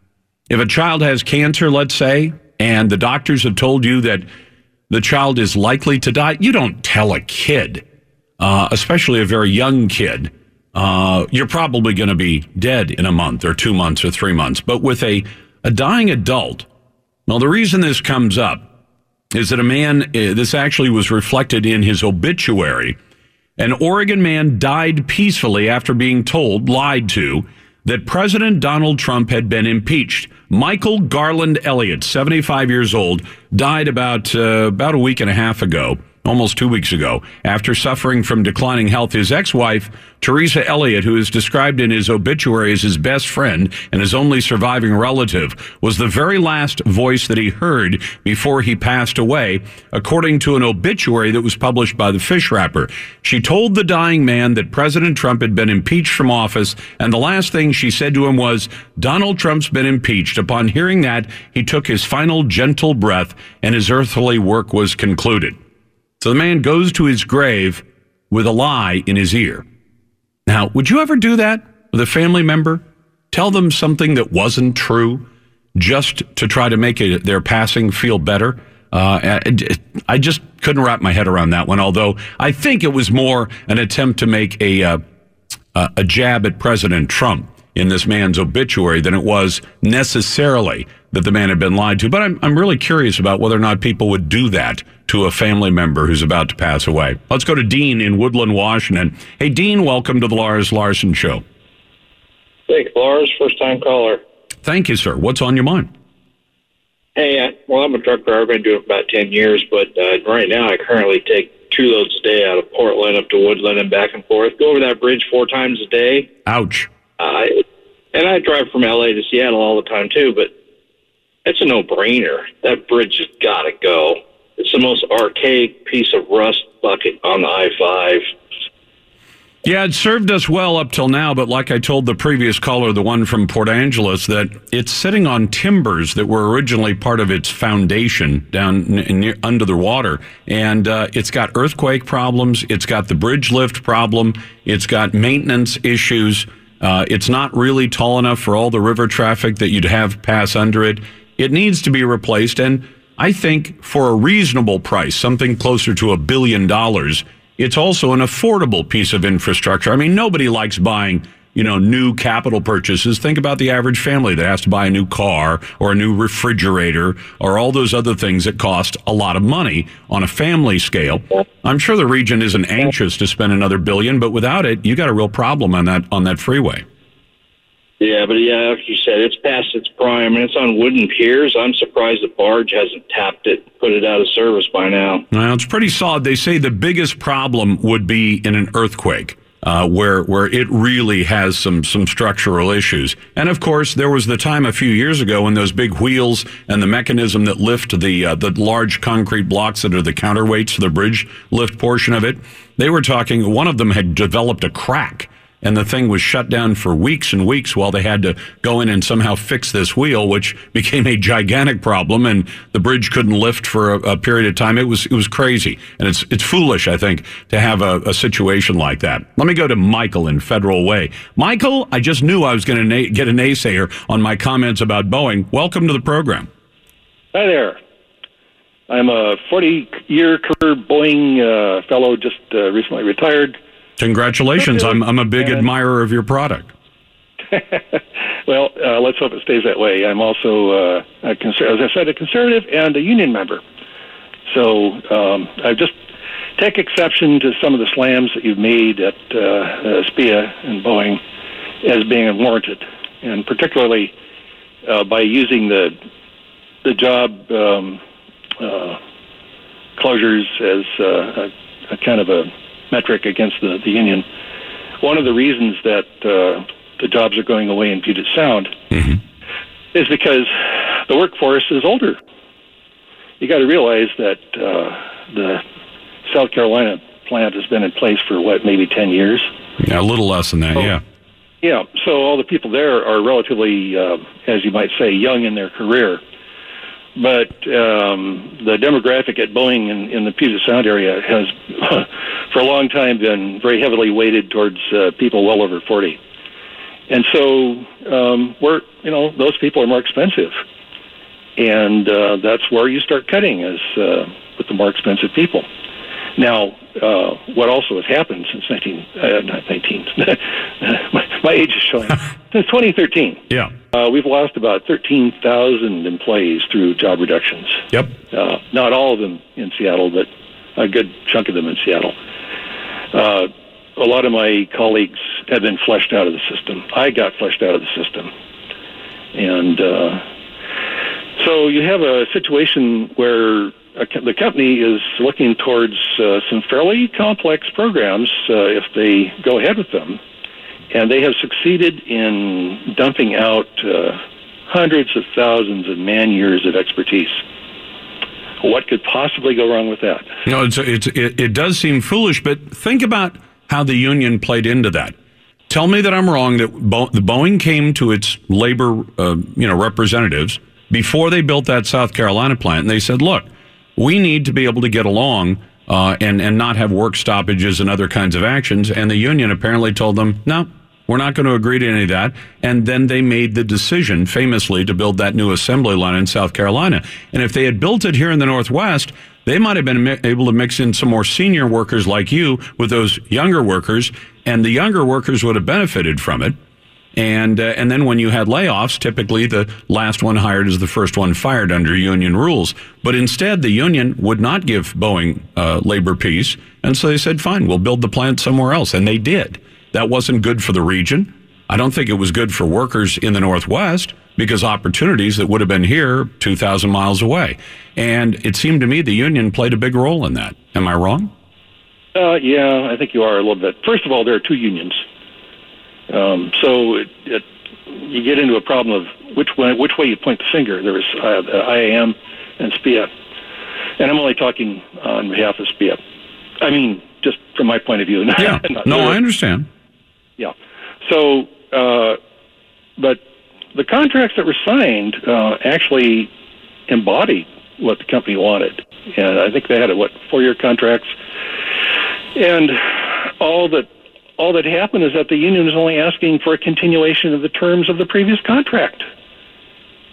If a child has cancer, let's say, and the doctors have told you that the child is likely to die, you don't tell a kid, especially a very young kid, you're probably going to be dead in a month or 2 months or 3 months. But with a dying adult, well, the reason this comes up is that a man, this actually was reflected in his obituary. An Oregon man died peacefully after being told, lied to, that President Donald Trump had been impeached. Michael Garland Elliott, 75 years old, died about a week and a half ago, almost 2 weeks ago, after suffering from declining health. His ex-wife, Teresa Elliott, who is described in his obituary as his best friend and his only surviving relative, was the very last voice that he heard before he passed away, according to an obituary that was published by the Fish Wrapper. She told the dying man that President Trump had been impeached from office, and the last thing she said to him was, "Donald Trump's been impeached." Upon hearing that, he took his final gentle breath, and his earthly work was concluded. So the man goes to his grave with a lie in his ear. Now, would you ever do that with a family member? Tell them something that wasn't true just to try to make their passing feel better? I just couldn't wrap my head around that one, although I think it was more an attempt to make a jab at President Trump in this man's obituary than it was necessarily that the man had been lied to. But I'm really curious about whether or not people would do that to a family member who's about to pass away. Let's go to Dean in Woodland, Washington. Hey, Dean, welcome to the Lars Larson Show. Thanks, Lars. First-time caller. Thank you, sir. What's on your mind? Hey, well, I'm a truck driver. I've been doing it for about 10 years, but right now I currently take 2 loads a day out of Portland up to Woodland and back and forth. Go over that bridge 4 times a day. Ouch. And I drive from L.A. to Seattle all the time, too, but it's a no-brainer. That bridge has got to go. It's the most archaic piece of rust bucket on the I-5. Yeah, it served us well up till now, but like I told the previous caller, the one from Port Angeles, that it's sitting on timbers that were originally part of its foundation down under the water. And it's got earthquake problems. It's got the bridge lift problem. It's got maintenance issues. It's not really tall enough for all the river traffic that you'd have pass under it. It needs to be replaced. And I think for a reasonable price, something closer to $1 billion, it's also an affordable piece of infrastructure. I mean, nobody likes buying, new capital purchases. Think about the average family that has to buy a new car or a new refrigerator or all those other things that cost a lot of money on a family scale. I'm sure the region isn't anxious to spend another $1 billion, but without it, you got a real problem on that freeway. Yeah, but like you said, it's past its prime, and it's on wooden piers. I'm surprised the barge hasn't tapped it, put it out of service by now. Well, it's pretty solid. They say the biggest problem would be in an earthquake, where it really has some structural issues. And of course, there was the time a few years ago when those big wheels and the mechanism that lift the large concrete blocks that are the counterweights for the bridge lift portion of it, they were talking, one of them had developed a crack. And the thing was shut down for weeks and weeks while they had to go in and somehow fix this wheel, which became a gigantic problem, and the bridge couldn't lift for a period of time. It was crazy, and it's foolish, I think, to have a situation like that. Let me go to Michael in Federal Way. Michael, I just knew I was going to get a naysayer on my comments about Boeing. Welcome to the program. Hi there. I'm a 40-year career Boeing fellow, just recently retired. Congratulations. I'm a big admirer of your product. Well, let's hope it stays that way. I'm also, as I said, a conservative and a union member. So I just take exception to some of the slams that you've made at SPIA and Boeing as being unwarranted, and particularly by using the job closures as a kind of a metric against the union. One of the reasons that the jobs are going away in Puget Sound is because the workforce is older. You got to realize that the South Carolina plant has been in place for maybe 10 years? Yeah, a little less than that, yeah. Yeah, so all the people there are relatively, as you might say, young in their career. But the demographic at Boeing in the Puget Sound area has, for a long time, been very heavily weighted towards people well over 40. And so those people are more expensive. And that's where you start cutting, is with the more expensive people. Now, what also has happened since my age is showing, since 2013. Yeah. We've lost about 13,000 employees through job reductions. Yep. Not all of them in Seattle, but a good chunk of them in Seattle. A lot of my colleagues have been flushed out of the system. I got flushed out of the system. And so you have a situation where the company is looking towards some fairly complex programs if they go ahead with them. And they have succeeded in dumping out hundreds of thousands of man-years of expertise. What could possibly go wrong with that? It does seem foolish, but think about how the union played into that. Tell me that I'm wrong, that Boeing came to its labor representatives before they built that South Carolina plant, and they said, look, we need to be able to get along and not have work stoppages and other kinds of actions. And the union apparently told them, no, we're not going to agree to any of that. And then they made the decision, famously, to build that new assembly line in South Carolina. And if they had built it here in the Northwest, they might have been able to mix in some more senior workers like you with those younger workers, and the younger workers would have benefited from it. And then when you had layoffs, typically the last one hired is the first one fired under union rules. But instead, the union would not give Boeing labor peace. And so they said, fine, we'll build the plant somewhere else. And they did. That wasn't good for the region. I don't think it was good for workers in the Northwest, because opportunities that would have been here 2,000 miles away. And it seemed to me the union played a big role in that. Am I wrong? Yeah, I think you are a little bit. First of all, there are two unions. So you get into a problem of which way you point the finger. There's IAM and SPIA. And I'm only talking on behalf of SPIA. I mean, just from my point of view. Yeah. I understand. Yeah. So, but the contracts that were signed actually embodied what the company wanted. And I think they had, 4-year contracts. And all that happened is that the union is only asking for a continuation of the terms of the previous contract.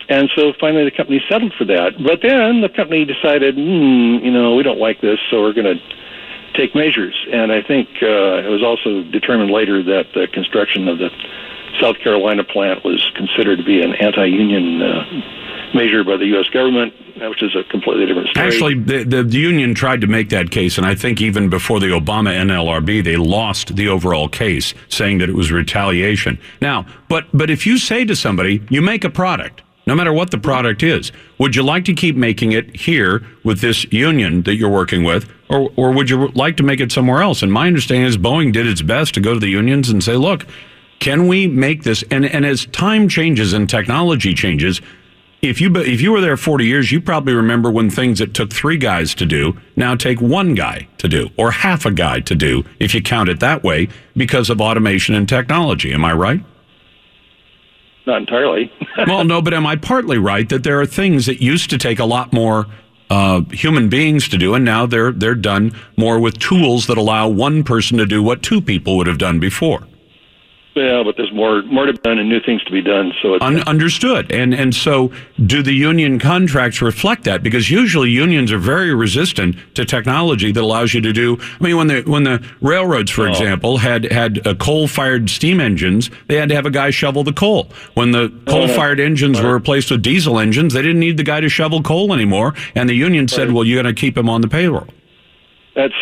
And so finally the company settled for that. But then the company decided, we don't like this, so we're going to take measures. And I think it was also determined later that the construction of the South Carolina plant was considered to be an anti-union measure by the U.S. government, which is a completely different story. Actually, the union tried to make that case, and I think even before the Obama NLRB, they lost the overall case, saying that it was retaliation. Now, but if you say to somebody, you make a product, no matter what the product is, would you like to keep making it here with this union that you're working with, or would you like to make it somewhere else? And my understanding is Boeing did its best to go to the unions and say, look, can we make this? And as time changes and technology changes, if you were there 40 years, you probably remember when things that took 3 guys to do now take 1 guy to do, or half a guy to do, if you count it that way, because of automation and technology. Am I right? Not entirely. Well, no, but am I partly right that there are things that used to take a lot more human beings to do, and now they're done more with tools that allow one person to do what 2 people would have done before? Yeah, but there's more to be done and new things to be done. So it's understood. And so do the union contracts reflect that? Because usually unions are very resistant to technology that allows you to do. I mean, when the railroads, for example, had coal-fired steam engines, they had to have a guy shovel the coal. When the coal-fired engines were replaced with diesel engines, they didn't need the guy to shovel coal anymore. And the union said, "Well, you're going to keep him on the payroll." That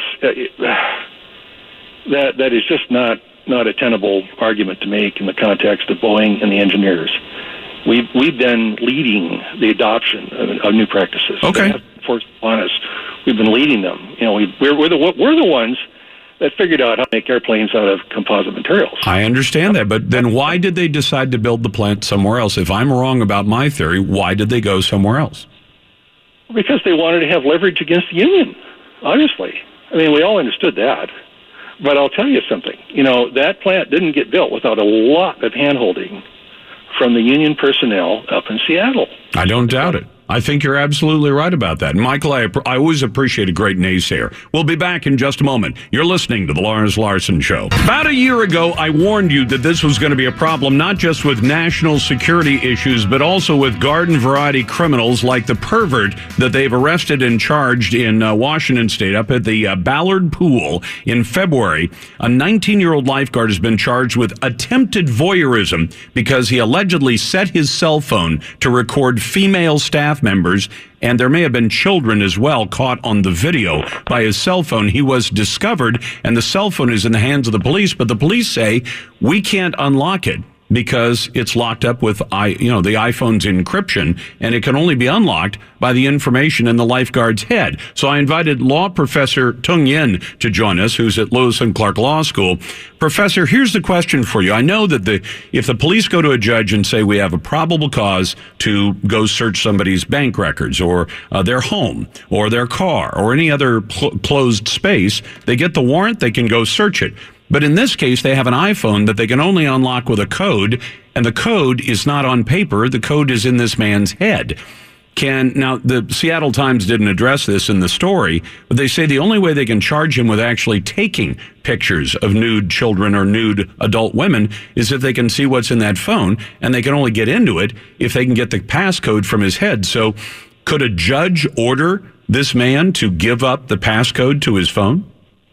is just not a tenable argument to make in the context of Boeing and the engineers. We've been leading the adoption of new practices. Okay, forced upon us. We've been leading them. We're the ones that figured out how to make airplanes out of composite materials. I understand that, but then why did they decide to build the plant somewhere else? If I'm wrong about my theory, why did they go somewhere else? Because they wanted to have leverage against the union. Obviously, I mean, we all understood that. But I'll tell you something. That plant didn't get built without a lot of hand-holding from the union personnel up in Seattle. I don't doubt it. I think you're absolutely right about that. Michael, I always appreciate a great naysayer. We'll be back in just a moment. You're listening to The Lars Larson Show. About a year ago, I warned you that this was going to be a problem, not just with national security issues, but also with garden variety criminals like the pervert that they've arrested and charged in Washington State up at the Ballard Pool in February. A 19-year-old lifeguard has been charged with attempted voyeurism because he allegedly set his cell phone to record female staff members, and there may have been children as well caught on the video by his cell phone. He was discovered, and the cell phone is in the hands of the police, but the police say we can't unlock it because it's locked up with the iPhone's encryption, and it can only be unlocked by the information in the lifeguard's head. So I invited law professor Tung Yin to join us, who's at Lewis and Clark Law School. Professor, here's the question for you. I know that if the police go to a judge and say we have a probable cause to go search somebody's bank records or their home or their car or any other closed space, they get the warrant, they can go search it. But in this case, they have an iPhone that they can only unlock with a code, and the code is not on paper. The code is in this man's head. Now, the Seattle Times didn't address this in the story, but they say the only way they can charge him with actually taking pictures of nude children or nude adult women is if they can see what's in that phone, and they can only get into it if they can get the passcode from his head. So could a judge order this man to give up the passcode to his phone?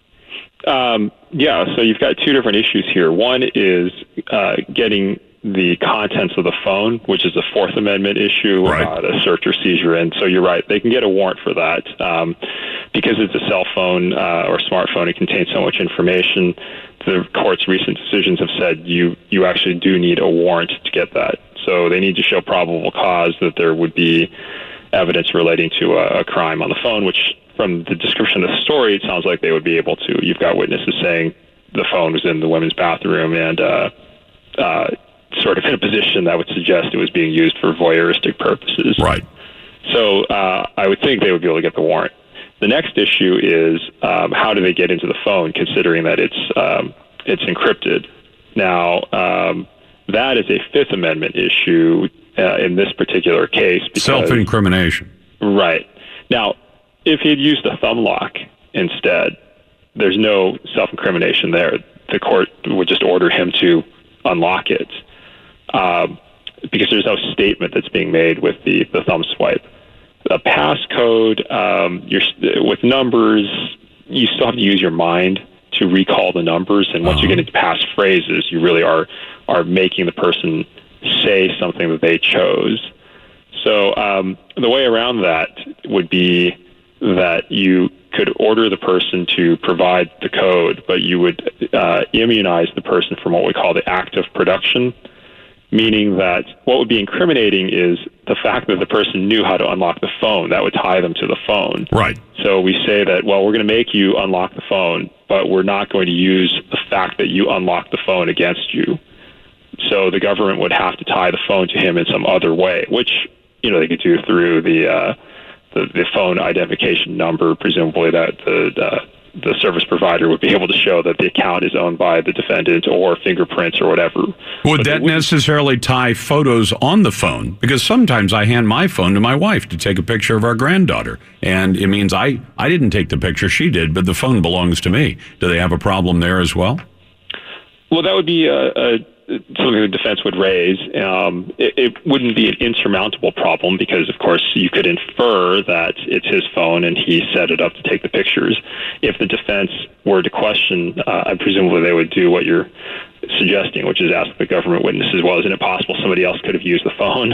Yeah, so you've got 2 different issues here. One is getting the contents of the phone, which is a Fourth Amendment issue, a search or seizure. And so you're right, they can get a warrant for that because it's a cell phone or smartphone. It contains so much information. The court's recent decisions have said you actually do need a warrant to get that. So they need to show probable cause that there would be evidence relating to a crime on the phone, which from the description of the story, it sounds like they would be able to. You've got witnesses saying the phone was in the women's bathroom and sort of in a position that would suggest it was being used for voyeuristic purposes. Right. So I would think they would be able to get the warrant. The next issue is how do they get into the phone, considering that it's encrypted. Now, that is a Fifth Amendment issue in this particular case. Self-incrimination. Right. Now, if he had used a thumb lock instead, there's no self-incrimination there. The court would just order him to unlock it. because there's no statement that's being made with the thumb swipe. A passcode, with numbers, you still have to use your mind to recall the numbers, and once you get into passphrases, you really are making the person say something that they chose. So the way around that would be that you could order the person to provide the code, but you would immunize the person from what we call the act of production, meaning that what would be incriminating is the fact that the person knew how to unlock the phone. That would tie them to the phone. Right. So we say that, well, we're going to make you unlock the phone, but we're not going to use the fact that you unlocked the phone against you. So the government would have to tie the phone to him in some other way, which, they could do through the phone identification number, presumably that the service provider would be able to show that the account is owned by the defendant, or fingerprints or whatever. Would that necessarily tie photos on the phone? Because sometimes I hand my phone to my wife to take a picture of our granddaughter, and it means I didn't take the picture, she did, but the phone belongs to me. Do they have a problem there as well? Well, that would be something the defense would raise. It wouldn't be an insurmountable problem because, of course, you could infer that it's his phone and he set it up to take the pictures. If the defense were to question, presumably they would do what you're suggesting, which is ask the government witnesses, well, isn't it possible somebody else could have used the phone?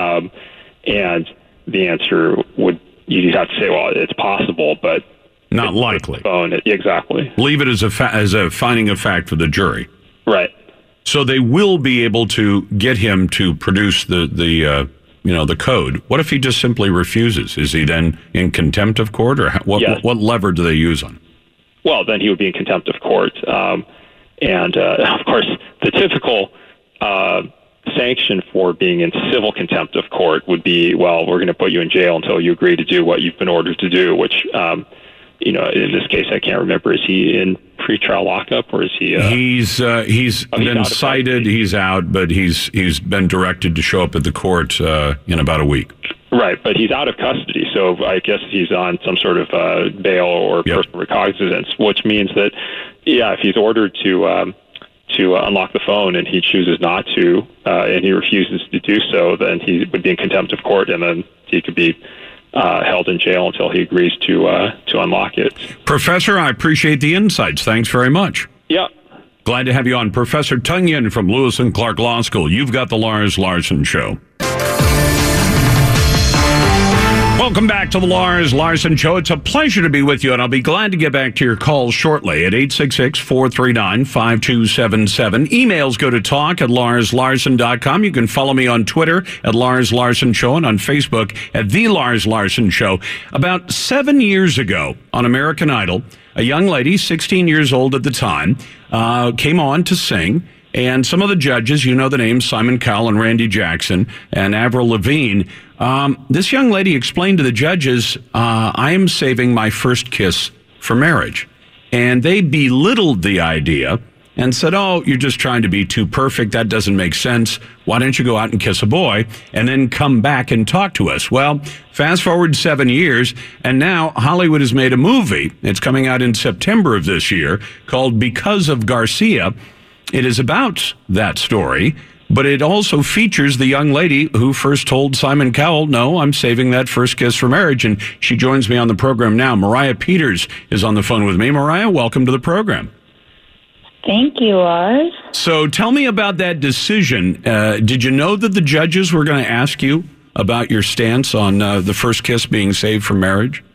And the answer would, you'd have to say, well, it's possible, but not likely. Phone, exactly. Leave it as a finding of fact for the jury. Right. So they will be able to get him to produce the code. What if he just simply refuses? Is he then in contempt of court, or what lever do they use on him? Well, then he would be in contempt of court. And of course, the typical sanction for being in civil contempt of court would be, well, we're going to put you in jail until you agree to do what you've been ordered to do, which, in this case, I can't remember. Is he in pretrial lockup, or is he? He's been cited. He's out, but he's been directed to show up at the court in about a week. Right, but he's out of custody, so I guess he's on some sort of bail or personal recognizance, which means that, if he's ordered to unlock the phone and he chooses not to, and he refuses to do so, then he would be in contempt of court, and then he could be held in jail until he agrees to unlock it. Professor, I appreciate the insights. Thanks very much. Yeah. Glad to have you on. Professor Tung Yen from Lewis and Clark Law School. You've got the Lars Larson Show. Welcome back to the Lars Larson Show. It's a pleasure to be with you, and I'll be glad to get back to your calls shortly at 866-439-5277. Emails go to talk@larslarson.com. You can follow me on Twitter at Lars Larson Show and on Facebook at The Lars Larson Show. About 7 years ago on American Idol, a young lady, 16 years old at the time, came on to sing. And some of the judges, you know the names, Simon Cowell and Randy Jackson and Avril Lavigne. This young lady explained to the judges, I am saving my first kiss for marriage. And they belittled the idea and said, oh, you're just trying to be too perfect. That doesn't make sense. Why don't you go out and kiss a boy and then come back and talk to us? Well, fast forward 7 years, and now Hollywood has made a movie. It's coming out in September of this year called Because of Garcia. It is about that story, but it also features the young lady who first told Simon Cowell, no, I'm saving that first kiss for marriage. And she joins me on the program now. Mariah Peters is on the phone with me. Mariah, welcome to the program. Thank you, Lars. So tell me about that decision. Did you know that the judges were going to ask you about your stance on the first kiss being saved for marriage?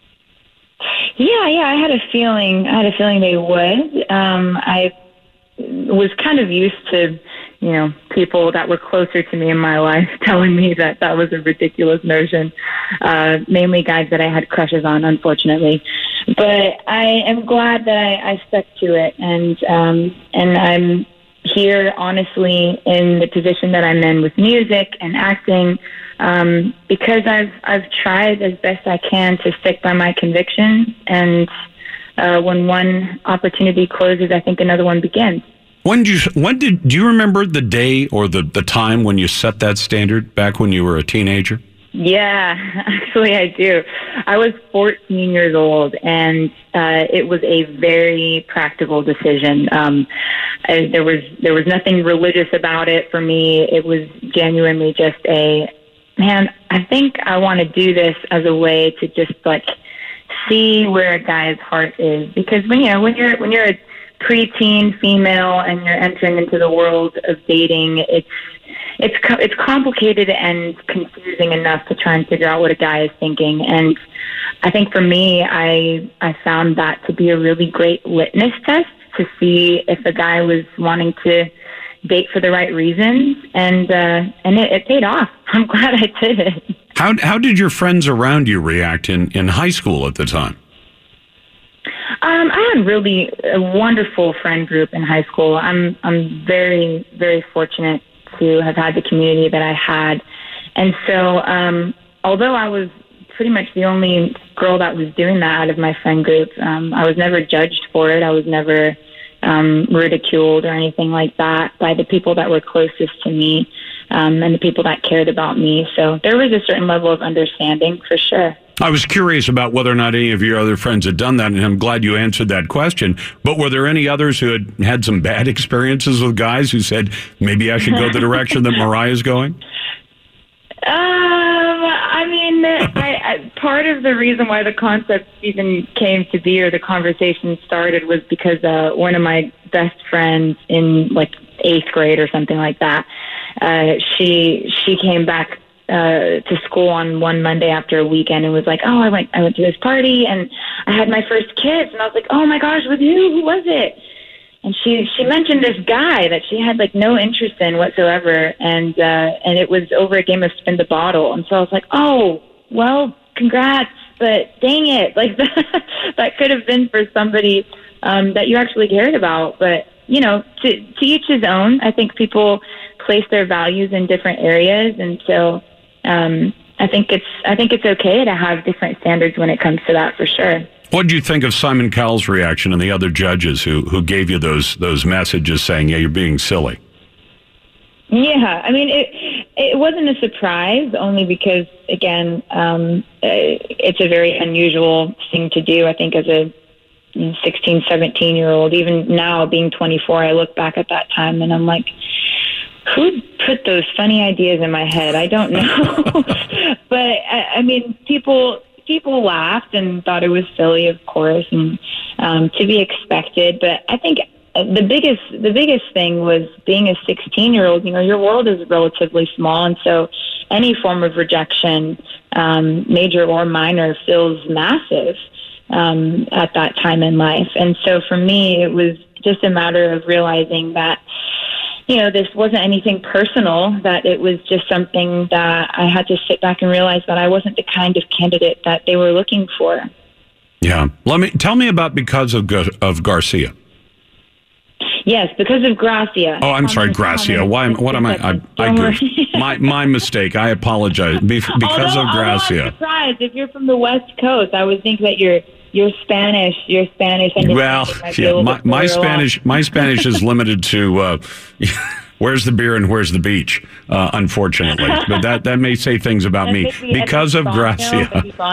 Yeah, I had a feeling they would. I was kind of used to, people that were closer to me in my life telling me that was a ridiculous notion, mainly guys that I had crushes on, unfortunately. But I am glad that I stuck to it, and I'm here, honestly, in the position that I'm in with music and acting, because I've tried as best I can to stick by my convictions, and when one opportunity closes, I think another one begins. Do you remember the day or the time when you set that standard back when you were a teenager? Yeah, actually I do. I was 14 years old, and it was a very practical decision. There was nothing religious about it for me. It was genuinely just man, I think I want to do this as a way to just like see where a guy's heart is, because when you're a preteen female and you're entering into the world of dating, it's complicated and confusing enough to try and figure out what a guy is thinking. And I think for me, I found that to be a really great litmus test to see if a guy was wanting to date for the right reasons, and it paid off. I'm glad I did it. How did your friends around you react in high school at the time? I had really a wonderful friend group in high school. I'm very, very fortunate to have had the community that I had. And so, although I was pretty much the only girl that was doing that out of my friend group, I was never judged for it. I was never ridiculed or anything like that by the people that were closest to me, and the people that cared about me. So there was a certain level of understanding for sure. I was curious about whether or not any of your other friends had done that, and I'm glad you answered that question. But were there any others who had some bad experiences with guys who said, maybe I should go the direction that Mariah's going? I mean, I part of the reason why the concept even came to be, or the conversation started, was because one of my best friends in like 8th grade or something like that, she came back to school on one Monday after a weekend and was like, oh, I went to this party and I had my first kiss, and I was like, oh my gosh, with who was it? And she mentioned this guy that she had like no interest in whatsoever, and it was over a game of spin the bottle. And so I was like, oh, well, congrats, but dang it, like that could have been for somebody that you actually cared about. But to each his own. I think people place their values in different areas, and so I think it's okay to have different standards when it comes to that, for sure. What did you think of Simon Cowell's reaction and the other judges who gave you those messages saying, yeah, you're being silly? Yeah, I mean, it wasn't a surprise, only because, again, it's a very unusual thing to do. I think as a 16, 17-year-old, even now being 24, I look back at that time and I'm like, who put those funny ideas in my head? I don't know. But I mean, people laughed and thought it was silly, of course, and to be expected. But I think the biggest thing was being a 16-year-old. Your world is relatively small, and so any form of rejection, major or minor, feels massive at that time in life. And so for me, it was just a matter of realizing that, this wasn't anything personal, that it was just something that I had to sit back and realize that I wasn't the kind of candidate that they were looking for. Yeah. Tell me about Because of Garcia. Yes, Because of Gracia. Oh, I'm sorry, Gracia. What am I goofed. My mistake. I apologize. Because of Gracia. I'm surprised. If you're from the West Coast, I would think that you're Spanish. Well, yeah, my Spanish is limited to where's the beer and where's the beach, unfortunately. But that may say things about me. Because of Gracia.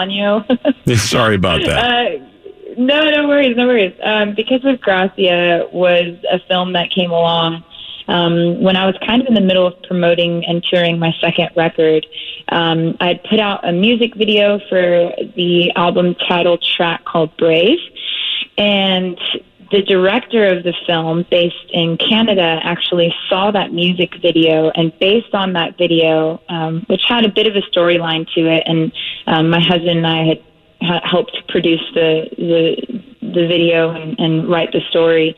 Sorry about that. No worries. Because of Gracia was a film that came along when I was kind of in the middle of promoting and touring my second record. I put out a music video for the album title track called Brave, and the director of the film, based in Canada, actually saw that music video, and based on that video, which had a bit of a storyline to it, and my husband and I had helped produce the video and write the story.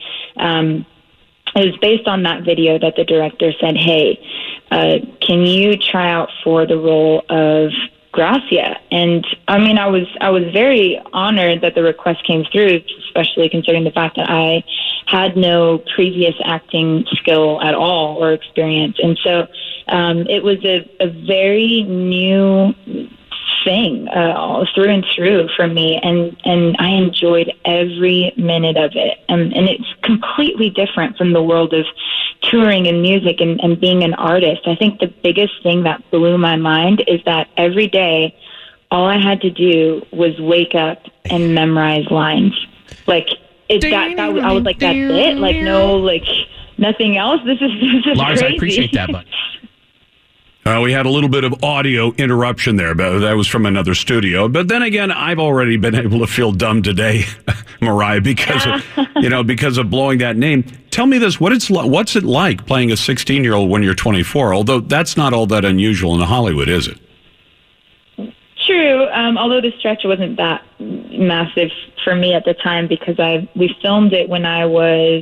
It was based on that video that the director said, hey, can you try out for the role of Gracia? And I mean, I was very honored that the request came through, especially considering the fact that I had no previous acting skill at all or experience. And so it was a very new thing through and through for me, and I enjoyed every minute of it, and it's completely different from the world of touring and music and being an artist, I think the biggest thing that blew my mind is that every day, all I had to do was wake up and memorize lines. Like, I was like, that's it? Like, no, like, nothing else? This is Lars, crazy. I appreciate that, but we had a little bit of audio interruption there, but that was from another studio. But then again, I've already been able to feel dumb today, Mariah, because of blowing that name. Tell me this: what's it like playing a 16-year-old when you're 24? Although that's not all that unusual in Hollywood, is it? True. Although the stretch wasn't that massive for me at the time because we filmed it when I was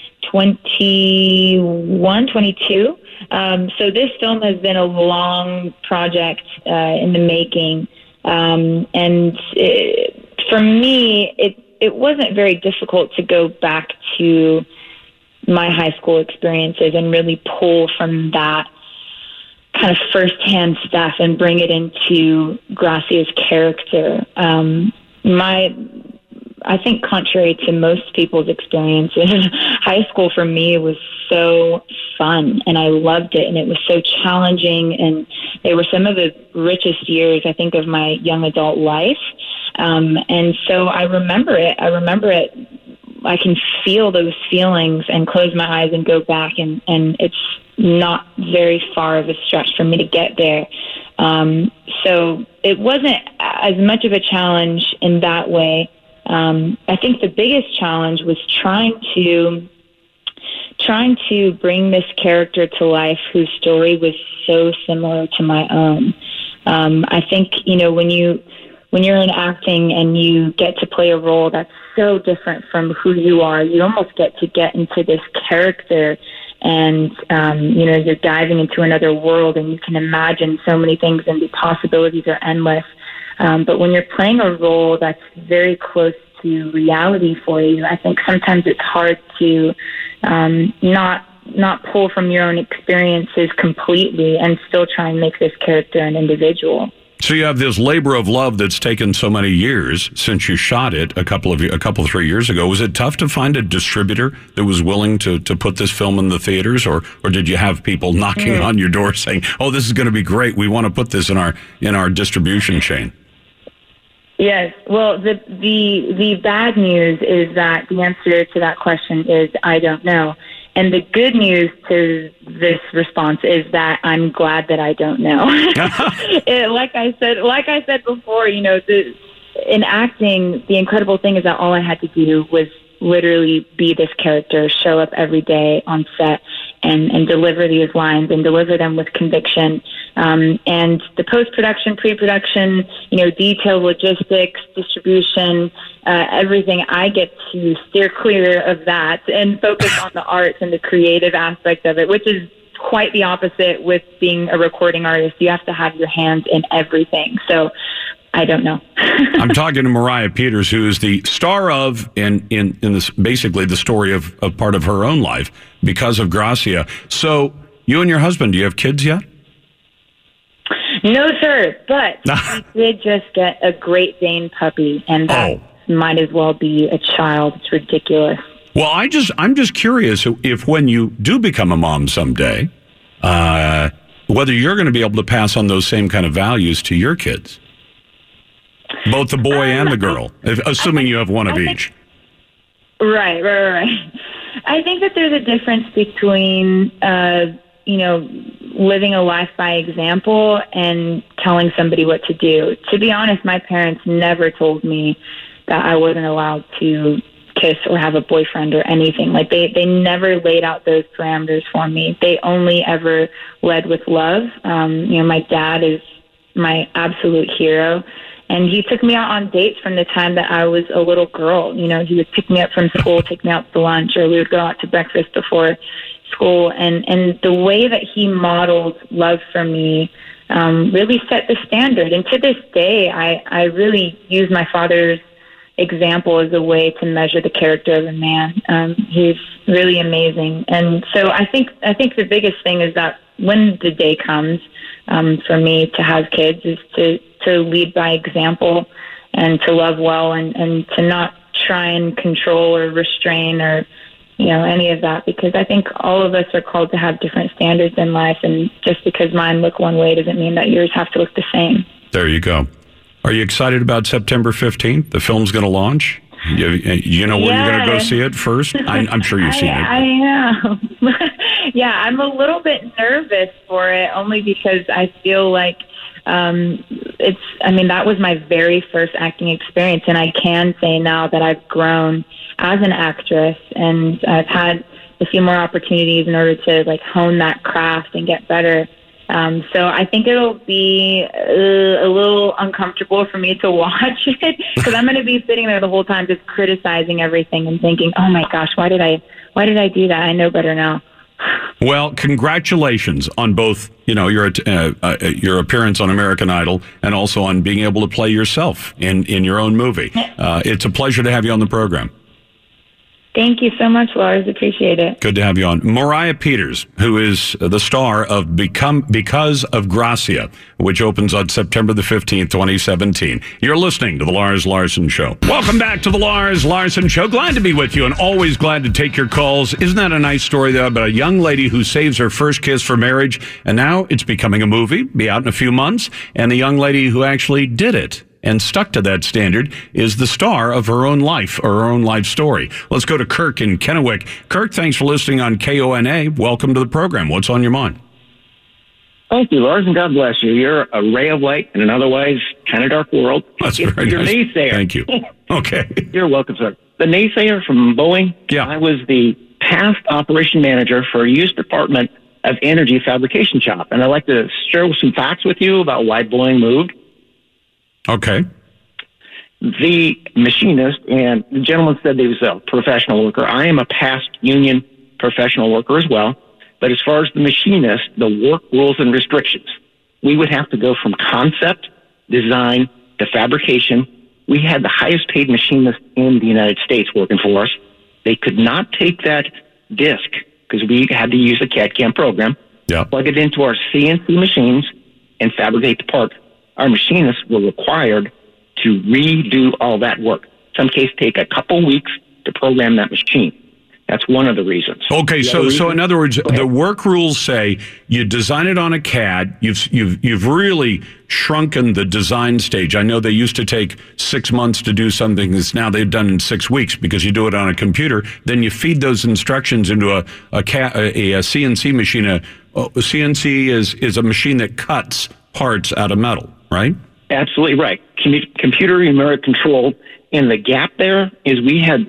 21, 22. So this film has been a long project in the making. For me, it wasn't very difficult to go back to my high school experiences and really pull from that kind of firsthand stuff and bring it into Gracia's character. I think contrary to most people's experiences, high school for me was so fun and I loved it and it was so challenging and they were some of the richest years, I think, of my young adult life. And so I remember it. I can feel those feelings and close my eyes and go back and it's not very far of a stretch for me to get there. So it wasn't as much of a challenge in that way. I think the biggest challenge was trying to bring this character to life whose story was so similar to my own. I think, when you're in acting and you get to play a role that's so different from who you are, you almost get into this character and, you're diving into another world and you can imagine so many things and the possibilities are endless. But when you're playing a role that's very close to reality for you, I think sometimes it's hard to not pull from your own experiences completely and still try and make this character an individual. So you have this labor of love that's taken so many years since you shot it a couple 3 years ago. Was it tough to find a distributor that was willing to put this film in the theaters, or did you have people knocking on your door saying, "Oh, this is going to be great. We want to put this in our distribution chain"? Yes. Well, the bad news is that the answer to that question is I don't know. And the good news to this response is that I'm glad that I don't know. Like I said before, in acting, the incredible thing is that all I had to do was literally be this character, show up every day on set and deliver these lines and deliver them with conviction. And the post-production, pre-production, detail, logistics, distribution, everything, I get to steer clear of that and focus on the arts and the creative aspect of it, which is quite the opposite with being a recording artist. You have to have your hands in everything. So I don't know. I'm talking to Mariah Peters, who is the star of, in this, basically the story of part of her own life because of Gracia. So you and your husband, do you have kids yet? No, sir, but we did just get a Great Dane puppy, and that might as well be a child. It's ridiculous. Well, I'm just curious if when you do become a mom someday, whether you're going to be able to pass on those same kind of values to your kids. Both the boy and the girl, assuming you have one of each. Right. I think that there's a difference between, living a life by example and telling somebody what to do. To be honest, my parents never told me that I wasn't allowed to kiss or have a boyfriend or anything. Like they never laid out those parameters for me. They only ever led with love. My dad is my absolute hero. And he took me out on dates from the time that I was a little girl. He would pick me up from school, take me out to lunch, or we would go out to breakfast before school. And the way that he modeled love for me really set the standard. And to this day, I really use my father's example as a way to measure the character of a man. He's really amazing. And so I think the biggest thing is that when the day comes for me to have kids is to lead by example and to love well and to not try and control or restrain or any of that, because I think all of us are called to have different standards in life, and just because mine look one way doesn't mean that yours have to look the same. There you go. Are you excited about September 15th? The film's going to launch. You know where you're going to go see it first? I'm sure you've seen it. I am. Yeah, I'm a little bit nervous for it, only because I feel like that was my very first acting experience, and I can say now that I've grown as an actress, and I've had a few more opportunities in order to hone that craft and get better. So I think it'll be a little uncomfortable for me to watch it, because I'm going to be sitting there the whole time just criticizing everything and thinking, oh my gosh, why did I do that? I know better now. Well, congratulations on both, your appearance on American Idol and also on being able to play yourself in your own movie. It's a pleasure to have you on the program. Thank you so much, Lars. Appreciate it. Good to have you on. Mariah Peters, who is the star of Because of Gracia, which opens on September the 15th, 2017. You're listening to The Lars Larson Show. Welcome back to The Lars Larson Show. Glad to be with you and always glad to take your calls. Isn't that a nice story, though, about a young lady who saves her first kiss for marriage, and now it's becoming a movie, be out in a few months, and the young lady who actually did it and stuck to that standard is the star of her own life, or her own life story. Let's go to Kirk in Kennewick. Kirk, thanks for listening on KONA. Welcome to the program. What's on your mind? Thank you, Lars, and God bless you. You're a ray of light in an otherwise kind of dark world. That's very You're nice. naysayer. Thank you. Okay. You're welcome, sir. The naysayer from Boeing. Yeah. I was the past operation manager for a U.S. Department of Energy fabrication shop, and I'd like to share some facts with you about why Boeing moved. Okay. The machinist, and the gentleman said he was a professional worker. I am a past union professional worker as well. But as far as the machinist, the work rules and restrictions, we would have to go from concept, design, to fabrication. We had the highest paid machinist in the United States working for us. They could not take that disc, because we had to use a CAD/CAM program, plug it into our CNC machines, and fabricate the part. Our machinists were required to redo all that work. Some cases take a couple weeks to program that machine. That's one of the reasons. Okay, so in other words, the work rules say you design it on a CAD. You've really shrunken the design stage. I know they used to take 6 months to do something that's now they've done in 6 weeks because you do it on a computer. Then you feed those instructions into a CNC machine. A CNC is a machine that cuts parts out of metal, right? Absolutely right. Computer remote controlled. And the gap there is we had,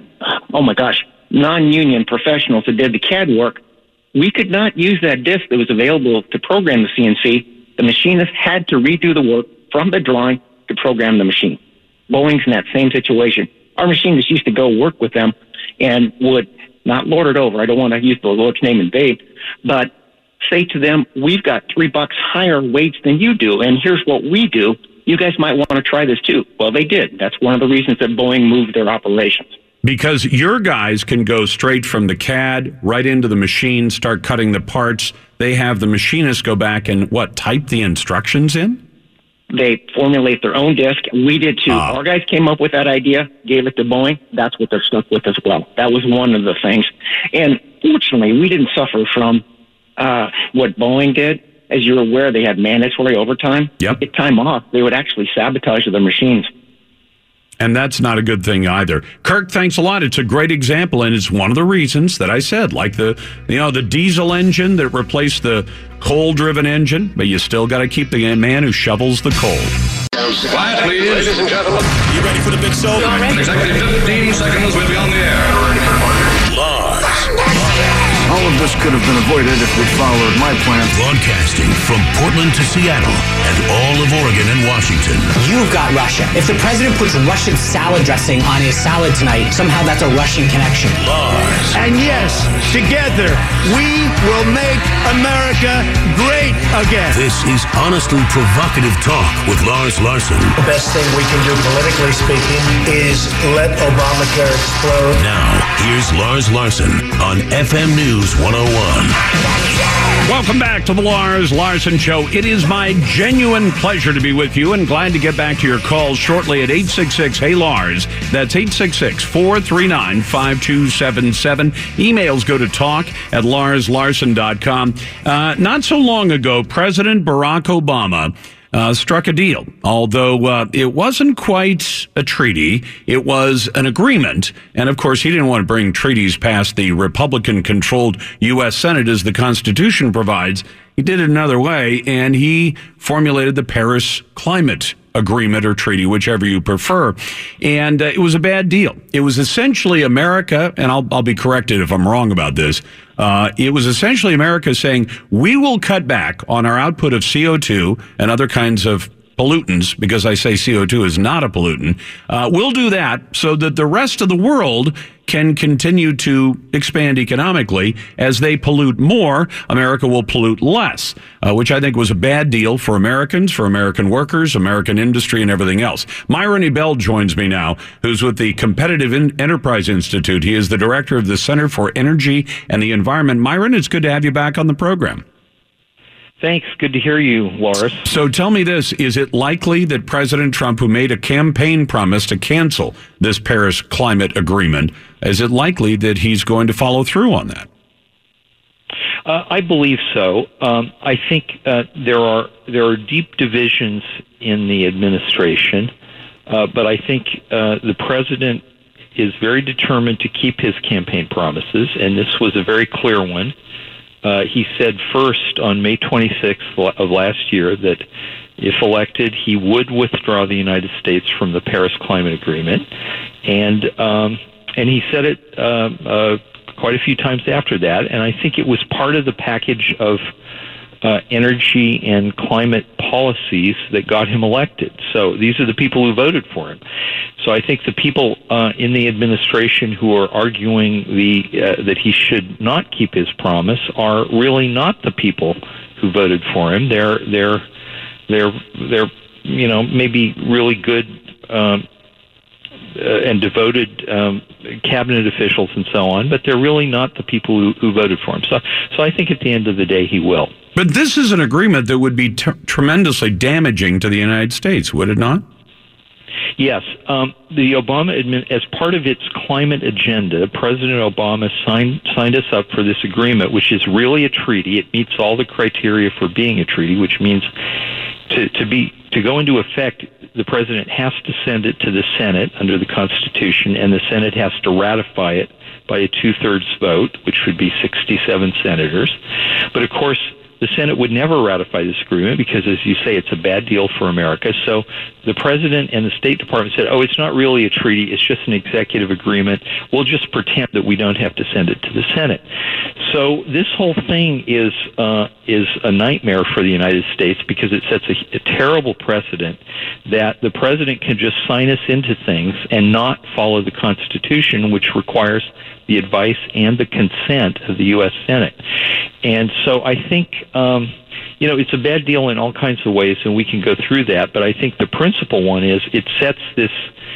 non-union professionals that did the CAD work. We could not use that disk that was available to program the CNC. The machinist had to redo the work from the drawing to program the machine. Boeing's in that same situation. Our machinists used to go work with them and would not lord it over. I don't want to use the Lord's name in vain, but say to them, we've got $3 higher wage than you do, and here's what we do. You guys might want to try this too. Well, they did. That's one of the reasons that Boeing moved their operations. Because your guys can go straight from the CAD right into the machine, start cutting the parts. They have the machinists go back and type the instructions in? They formulate their own disk. We did too. Our guys came up with that idea, gave it to Boeing. That's what they're stuck with as well. That was one of the things. And fortunately, we didn't suffer from what Boeing did. As you're aware, they had mandatory overtime. Yep. To get time off, they would actually sabotage their machines. And that's not a good thing either. Kirk, thanks a lot. It's a great example, and it's one of the reasons that I said, like the diesel engine that replaced the coal-driven engine, but you still got to keep the man who shovels the coal. Quiet, please. Ladies and gentlemen. You ready for the big show? In exactly 15 seconds, we'll be on the air. Lars. All of this could have been avoided if we'd followed my plan. Broadcasting from Portland to Seattle and all of Oregon and Washington. You've got Russia. If the president puts Russian salad dressing on his salad tonight, somehow that's a Russian connection. Lars. And yes, together, we will make America great again. This is honestly provocative talk with Lars Larson. The best thing we can do politically speaking is let Obamacare explode. Now, here's Lars Larson on FM News 101. Welcome back to the Lars Larson Show. It is my genuine pleasure to be with you and glad to get back to your calls shortly at 866-HEY-LARS. That's 866-439-5277. Emails go to talk@larslarson.com. Not so long ago, President Barack Obama struck a deal, although it wasn't quite a treaty. It was an agreement. And, of course, he didn't want to bring treaties past the Republican-controlled U.S. Senate as the Constitution provides. He did it another way, and he formulated the Paris Climate Agreement or treaty, whichever you prefer. And it was a bad deal. It was essentially America, and I'll be corrected if I'm wrong about this, it was essentially America saying, we will cut back on our output of CO2 and other kinds of pollutants, because I say CO2 is not a pollutant. We'll do that so that the rest of the world can continue to expand economically. As they pollute more, America will pollute less, which I think was a bad deal for Americans, for American workers, American industry, and everything else. Myron Ebell joins me now, who's with the Competitive Enterprise Institute. He is the director of the Center for Energy and the Environment. Myron, it's good to have you back on the program. Thanks. Good to hear you, Lars. So tell me this. Is it likely that President Trump, who made a campaign promise to cancel this Paris Climate Agreement, is it likely that he's going to follow through on that? I believe so. I think there are deep divisions in the administration, but I think the president is very determined to keep his campaign promises, and this was a very clear one. He said first on May 26th of last year that if elected, he would withdraw the United States from the Paris Climate Agreement, and he said it quite a few times after that. And I think it was part of the package of energy and climate policies that got him elected. So these are the people who voted for him. So I think the people in the administration who are arguing that he should not keep his promise are really not the people who voted for him. They're maybe really good and devoted cabinet officials and so on, but they're really not the people who voted for him. So I think at the end of the day he will. But this is an agreement that would be tremendously damaging to the United States, would it not? Yes. The Obama as part of its climate agenda, President Obama signed us up for this agreement, which is really a treaty. It meets all the criteria for being a treaty, which means to go into effect, the president has to send it to the Senate under the Constitution, and the Senate has to ratify it by a 2/3 vote, which would be 67 senators. But of course, the Senate would never ratify this agreement because, as you say, it's a bad deal for America. So the president and the State Department said, it's not really a treaty. It's just an executive agreement. We'll just pretend that we don't have to send it to the Senate. So this whole thing is a nightmare for the United States because it sets a terrible precedent that the president can just sign us into things and not follow the Constitution, which requires the advice and the consent of the U.S. Senate. And so I think, it's a bad deal in all kinds of ways, and we can go through that. But I think the principal one is it sets this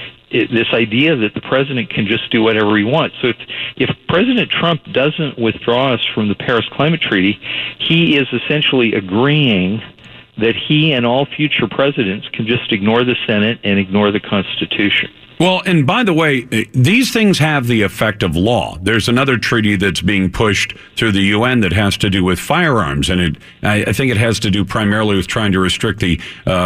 idea that the president can just do whatever he wants. So if President Trump doesn't withdraw us from the Paris Climate Treaty, he is essentially agreeing that he and all future presidents can just ignore the Senate and ignore the Constitution. Well, and by the way, these things have the effect of law. There's another treaty that's being pushed through the UN that has to do with firearms, and I think it has to do primarily with trying to restrict the,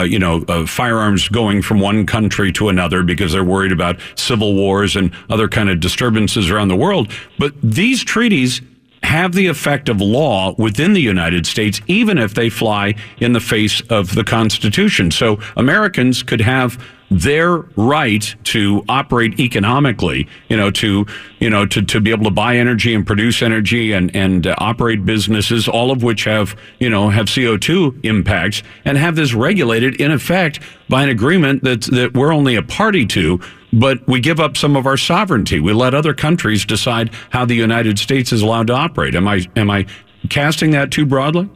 firearms going from one country to another because they're worried about civil wars and other kind of disturbances around the world. But these treaties have the effect of law within the United States, even if they fly in the face of the Constitution. So Americans could have their right to operate economically, to be able to buy energy and produce energy and operate businesses, all of which have CO2 impacts, and have this regulated in effect by an agreement that we're only a party to, but we give up some of our sovereignty. We let other countries decide how the United States is allowed to operate. Am I casting that too broadly?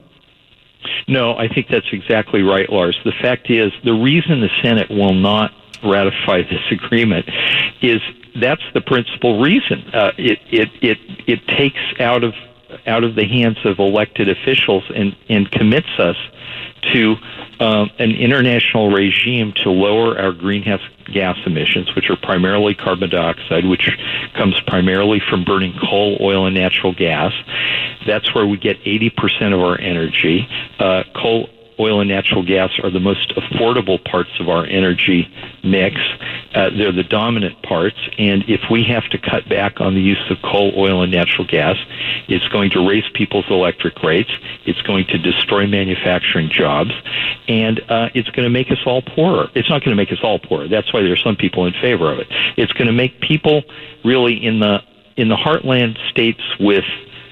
No, I think that's exactly right, Lars. The fact is, the reason the Senate will not ratify this agreement is that's the principal reason. It takes out of out of the hands of elected officials and commits us to an international regime to lower our greenhouse gas emissions, which are primarily carbon dioxide, which comes primarily from burning coal, oil, and natural gas. That's where we get 80% of our energy. Coal, oil, and natural gas are the most affordable parts of our energy mix. They're the dominant parts, and if we have to cut back on the use of coal, oil, and natural gas, it's going to raise people's electric rates, it's going to destroy manufacturing jobs, and it's going to make us all poorer. It's not going to make us all poorer. That's why there's some people in favor of it. It's going to make people really in the heartland states with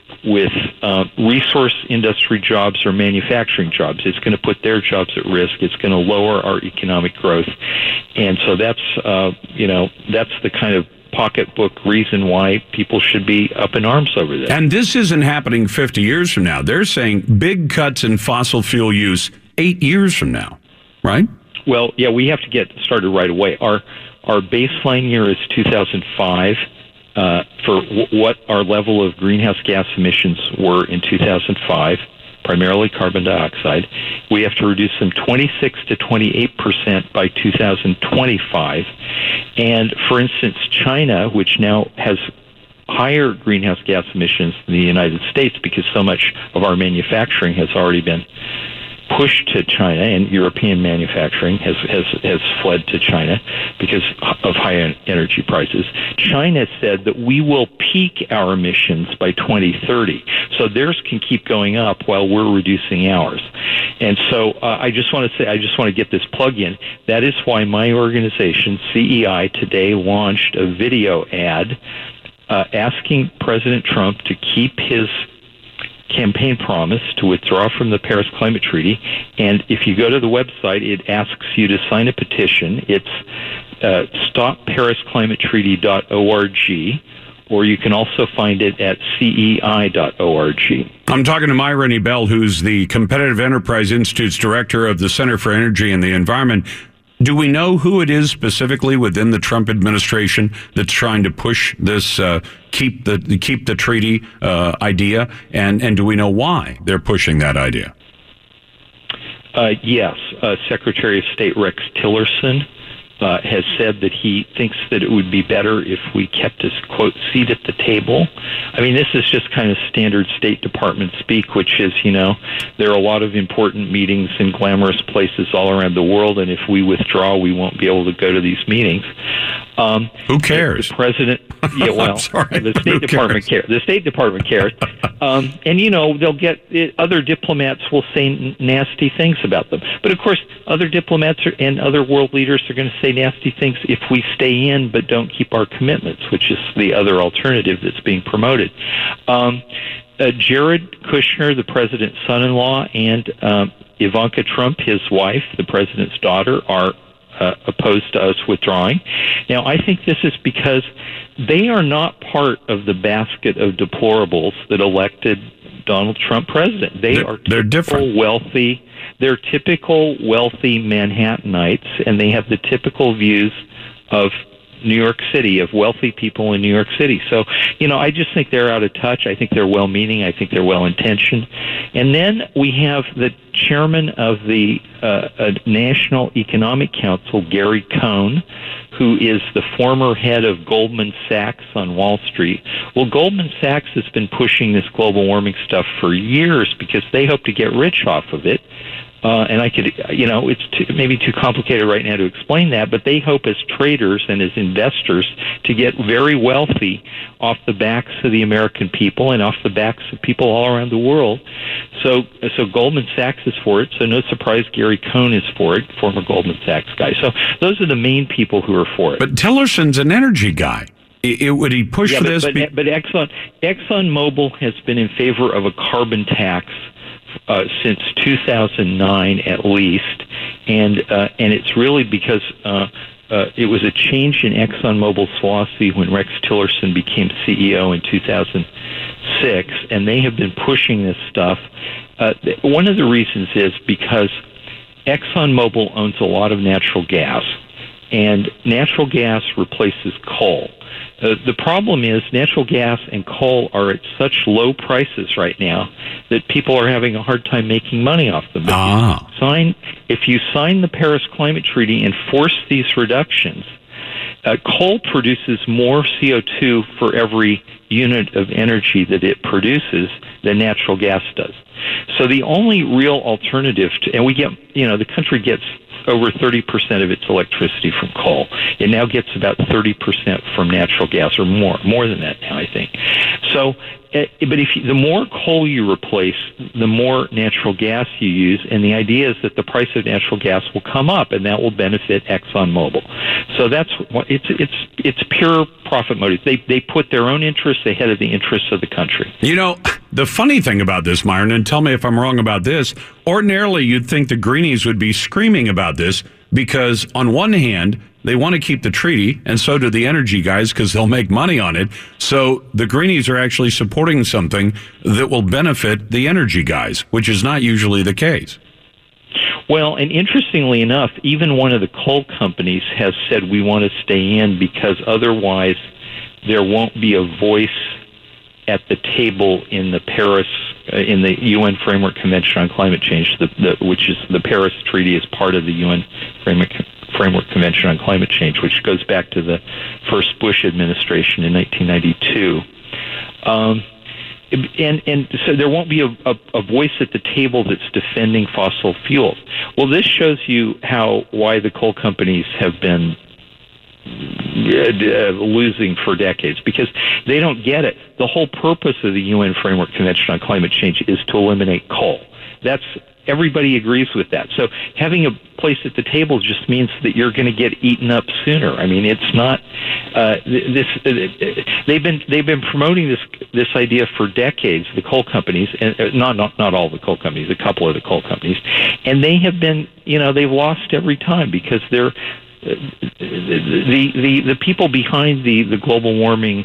resource industry jobs or manufacturing jobs. It's going to put their jobs at risk. It's going to lower our economic growth. And so that's the kind of pocketbook reason why people should be up in arms over this. And this isn't happening 50 years from now. They're saying big cuts in fossil fuel use 8 years from now, right? Well, yeah, we have to get started right away. Our baseline year is 2005. For what our level of greenhouse gas emissions were in 2005, primarily carbon dioxide, we have to reduce them 26 to 28% by 2025. And for instance, China, which now has higher greenhouse gas emissions than the United States because so much of our manufacturing has already been pushed to China, and European manufacturing has fled to China because of high energy prices. China said that we will peak our emissions by 2030. So theirs can keep going up while we're reducing ours. And so I just want to get this plug in. That is why my organization, CEI, today launched a video ad asking President Trump to keep his campaign promise to withdraw from the Paris Climate Treaty. And if you go to the website, it asks you to sign a petition. It's stopparisclimatetreaty.org, or you can also find it at cei.org. I'm talking to Myra Bell, who's the Competitive Enterprise Institute's director of the Center for Energy and the Environment. Do we know who it is specifically within the Trump administration that's trying to push this keep the treaty idea, and do we know why they're pushing that idea? Yes, Secretary of State Rex Tillerson has said that he thinks that it would be better if we kept his, quote, seat at the table. I mean, this is just kind of standard State Department speak, which is, there are a lot of important meetings in glamorous places all around the world, and if we withdraw, we won't be able to go to these meetings. Who cares? The president, yeah, well, the State Department cares. The State Department cares. And, they'll get, other diplomats will say nasty things about them. But, of course, other diplomats and other world leaders are going to say nasty things if we stay in but don't keep our commitments, which is the other alternative that's being promoted. Jared Kushner, the president's son-in-law, and Ivanka Trump, his wife, the president's daughter, are opposed to us withdrawing. Now, I think this is because they are not part of the basket of deplorables that elected Donald Trump president. They're different. Wealthy. They're typical wealthy Manhattanites, and they have the typical views of New York City, of wealthy people in New York City. So, I just think they're out of touch. I think they're well-meaning. I think they're well-intentioned. And then we have the chairman of the National Economic Council, Gary Cohn, who is the former head of Goldman Sachs on Wall Street. Well, Goldman Sachs has been pushing this global warming stuff for years because they hope to get rich off of it. And I could, it's maybe too complicated right now to explain that, but they hope as traders and as investors to get very wealthy off the backs of the American people and off the backs of people all around the world. So Goldman Sachs is for it. So no surprise, Gary Cohn is for it, former Goldman Sachs guy. So those are the main people who are for it. But Tillerson's an energy guy. Would he push for this? But ExxonMobil has been in favor of a carbon tax since 2009 at least, and it's really because it was a change in ExxonMobil's philosophy when Rex Tillerson became CEO in 2006, and they have been pushing this stuff. One of the reasons is because ExxonMobil owns a lot of natural gas, and natural gas replaces coal. The problem is natural gas and coal are at such low prices right now that people are having a hard time making money off them. If you sign the Paris Climate Treaty and force these reductions, coal produces more CO2 for every unit of energy that it produces than natural gas does. So the only real alternative and the country gets over 30% of its electricity from coal. It now gets about 30% from natural gas, or more than that now, I think. So, but the more coal you replace, the more natural gas you use, and the idea is that the price of natural gas will come up, and that will benefit ExxonMobil. So that's what it's pure profit motive. They put their own interests ahead of the interests of the country. You know, the funny thing about this, Myron, and tell me if I'm wrong about this, ordinarily you'd think the Greenies would be screaming about this because on one hand, they want to keep the treaty, and so do the energy guys because they'll make money on it. So the Greenies are actually supporting something that will benefit the energy guys, which is not usually the case. Well, and interestingly enough, even one of the coal companies has said we want to stay in because otherwise there won't be a voice at the table in the Paris, in the UN Framework Convention on Climate Change, which is the Paris Treaty is part of the UN Framework Convention on Climate Change, which goes back to the first Bush administration in 1992. And so there won't be a voice at the table that's defending fossil fuels. Well, this shows you why the coal companies have been losing for decades, because they don't get it. The whole purpose of the UN Framework Convention on Climate Change is to eliminate coal. Everybody agrees with that. So having a place at the table just means that you're going to get eaten up sooner. I mean, it's not they've been promoting this idea for decades. The coal companies, and not all the coal companies, a couple of the coal companies, and they have been they've lost every time because they're the people behind the global warming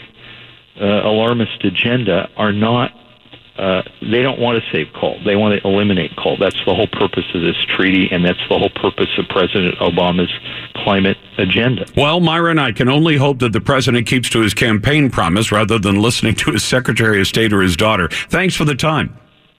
alarmist agenda are not. They don't want to save coal. They want to eliminate coal. That's the whole purpose of this treaty, and that's the whole purpose of President Obama's climate agenda. Well, Myron, I can only hope that the president keeps to his campaign promise rather than listening to his Secretary of State or his daughter. Thanks for the time.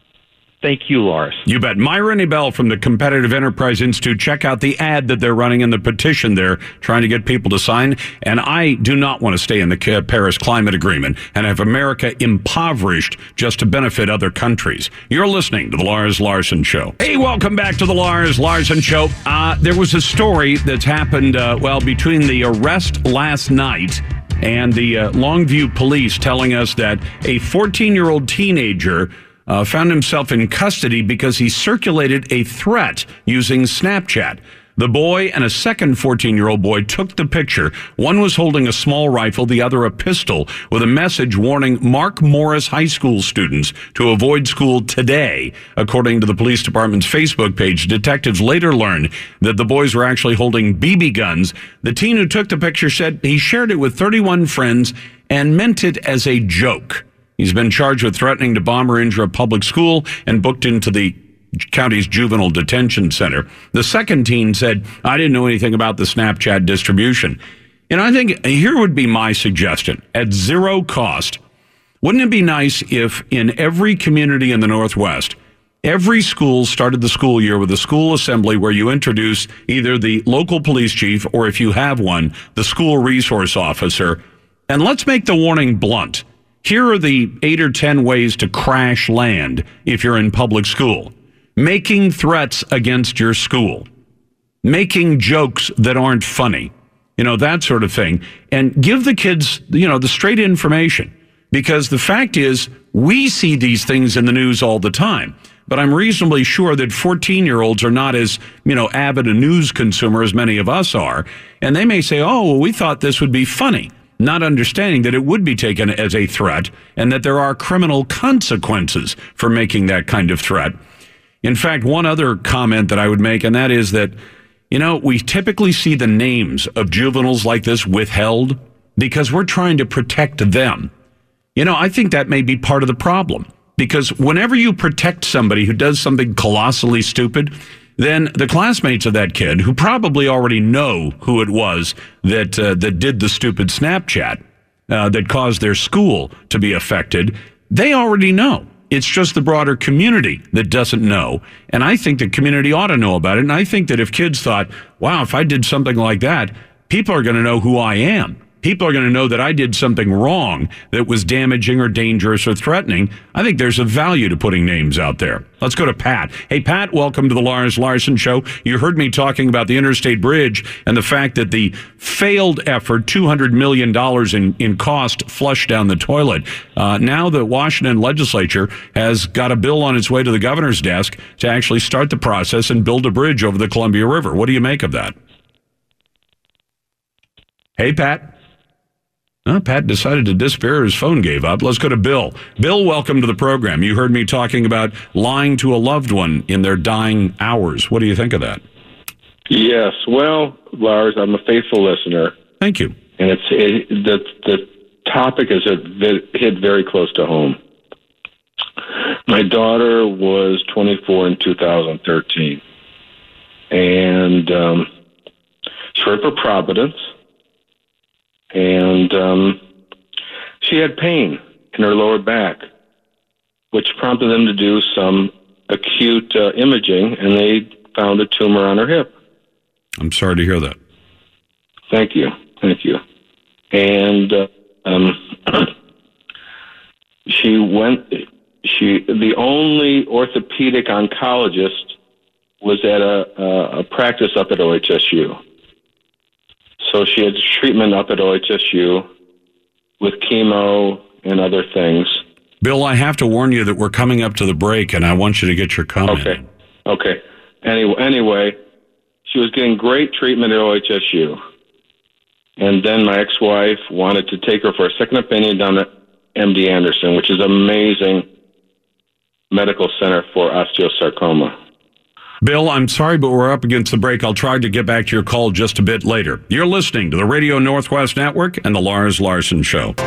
Thank you, Lars. You bet. Myron Ebell from the Competitive Enterprise Institute. Check out the ad that they're running in the petition there, trying to get people to sign. And I do not want to stay in the Paris Climate Agreement and have America impoverished just to benefit other countries. You're listening to The Lars Larson Show. Hey, welcome back to The Lars Larson Show. There was a story that's happened, between the arrest last night and the Longview police telling us that a 14-year-old teenager found himself in custody because he circulated a threat using Snapchat. The boy and a second 14-year-old boy took the picture. One was holding a small rifle, the other a pistol, with a message warning Mark Morris High School students to avoid school today. According to the police department's Facebook page, detectives later learned that the boys were actually holding BB guns. The teen who took the picture said he shared it with 31 friends and meant it as a joke. He's been charged with threatening to bomb or injure a public school and booked into the county's juvenile detention center. The second teen said, I didn't know anything about the Snapchat distribution. And I think here would be my suggestion. At zero cost, wouldn't it be nice if in every community in the Northwest, every school started the school year with a school assembly where you introduce either the local police chief or, if you have one, the school resource officer. And let's make the warning blunt. Here are the 8 or 10 ways to crash land if you're in public school. Making threats against your school. Making jokes that aren't funny. That sort of thing. And give the kids, the straight information. Because the fact is, we see these things in the news all the time. But I'm reasonably sure that 14-year-olds are not as, avid a news consumer as many of us are. And they may say, we thought this would be funny. Not understanding that it would be taken as a threat and that there are criminal consequences for making that kind of threat. In fact, one other comment that I would make, and that is that, we typically see the names of juveniles like this withheld because we're trying to protect them. I think that may be part of the problem, because whenever you protect somebody who does something colossally stupid, then the classmates of that kid, who probably already know who it was that did the stupid Snapchat that caused their school to be affected, they already know. It's just the broader community that doesn't know. And I think the community ought to know about it. And I think that if kids thought, wow, if I did something like that, people are going to know who I am. People are going to know that I did something wrong that was damaging or dangerous or threatening. I think there's a value to putting names out there. Let's go to Pat. Hey, Pat, welcome to the Lars Larson Show. You heard me talking about the Interstate Bridge and the fact that the failed effort, $200 million in cost, flushed down the toilet. Now the Washington legislature has got a bill on its way to the governor's desk to actually start the process and build a bridge over the Columbia River. What do you make of that? Hey, Pat. Pat decided to disappear. His phone gave up. Let's go to Bill. Bill, welcome to the program. You heard me talking about lying to a loved one in their dying hours. What do you think of that? Yes. Well, Lars, I'm a faithful listener. Thank you. And the topic is hit very close to home. My daughter was 24 in 2013. And she worked for Providence. And she had pain in her lower back, which prompted them to do some acute imaging, and they found a tumor on her hip. I'm sorry to hear that. Thank you. And the only orthopedic oncologist was at a practice up at OHSU. So she had treatment up at OHSU with chemo and other things. Bill, I have to warn you that we're coming up to the break, and I want you to get your comment. Okay. Anyway, she was getting great treatment at OHSU. And then my ex-wife wanted to take her for a second opinion down at MD Anderson, which is an amazing medical center for osteosarcoma. Bill, I'm sorry, but we're up against the break. I'll try to get back to your call just a bit later. You're listening to the Radio Northwest Network and the Lars Larson Show.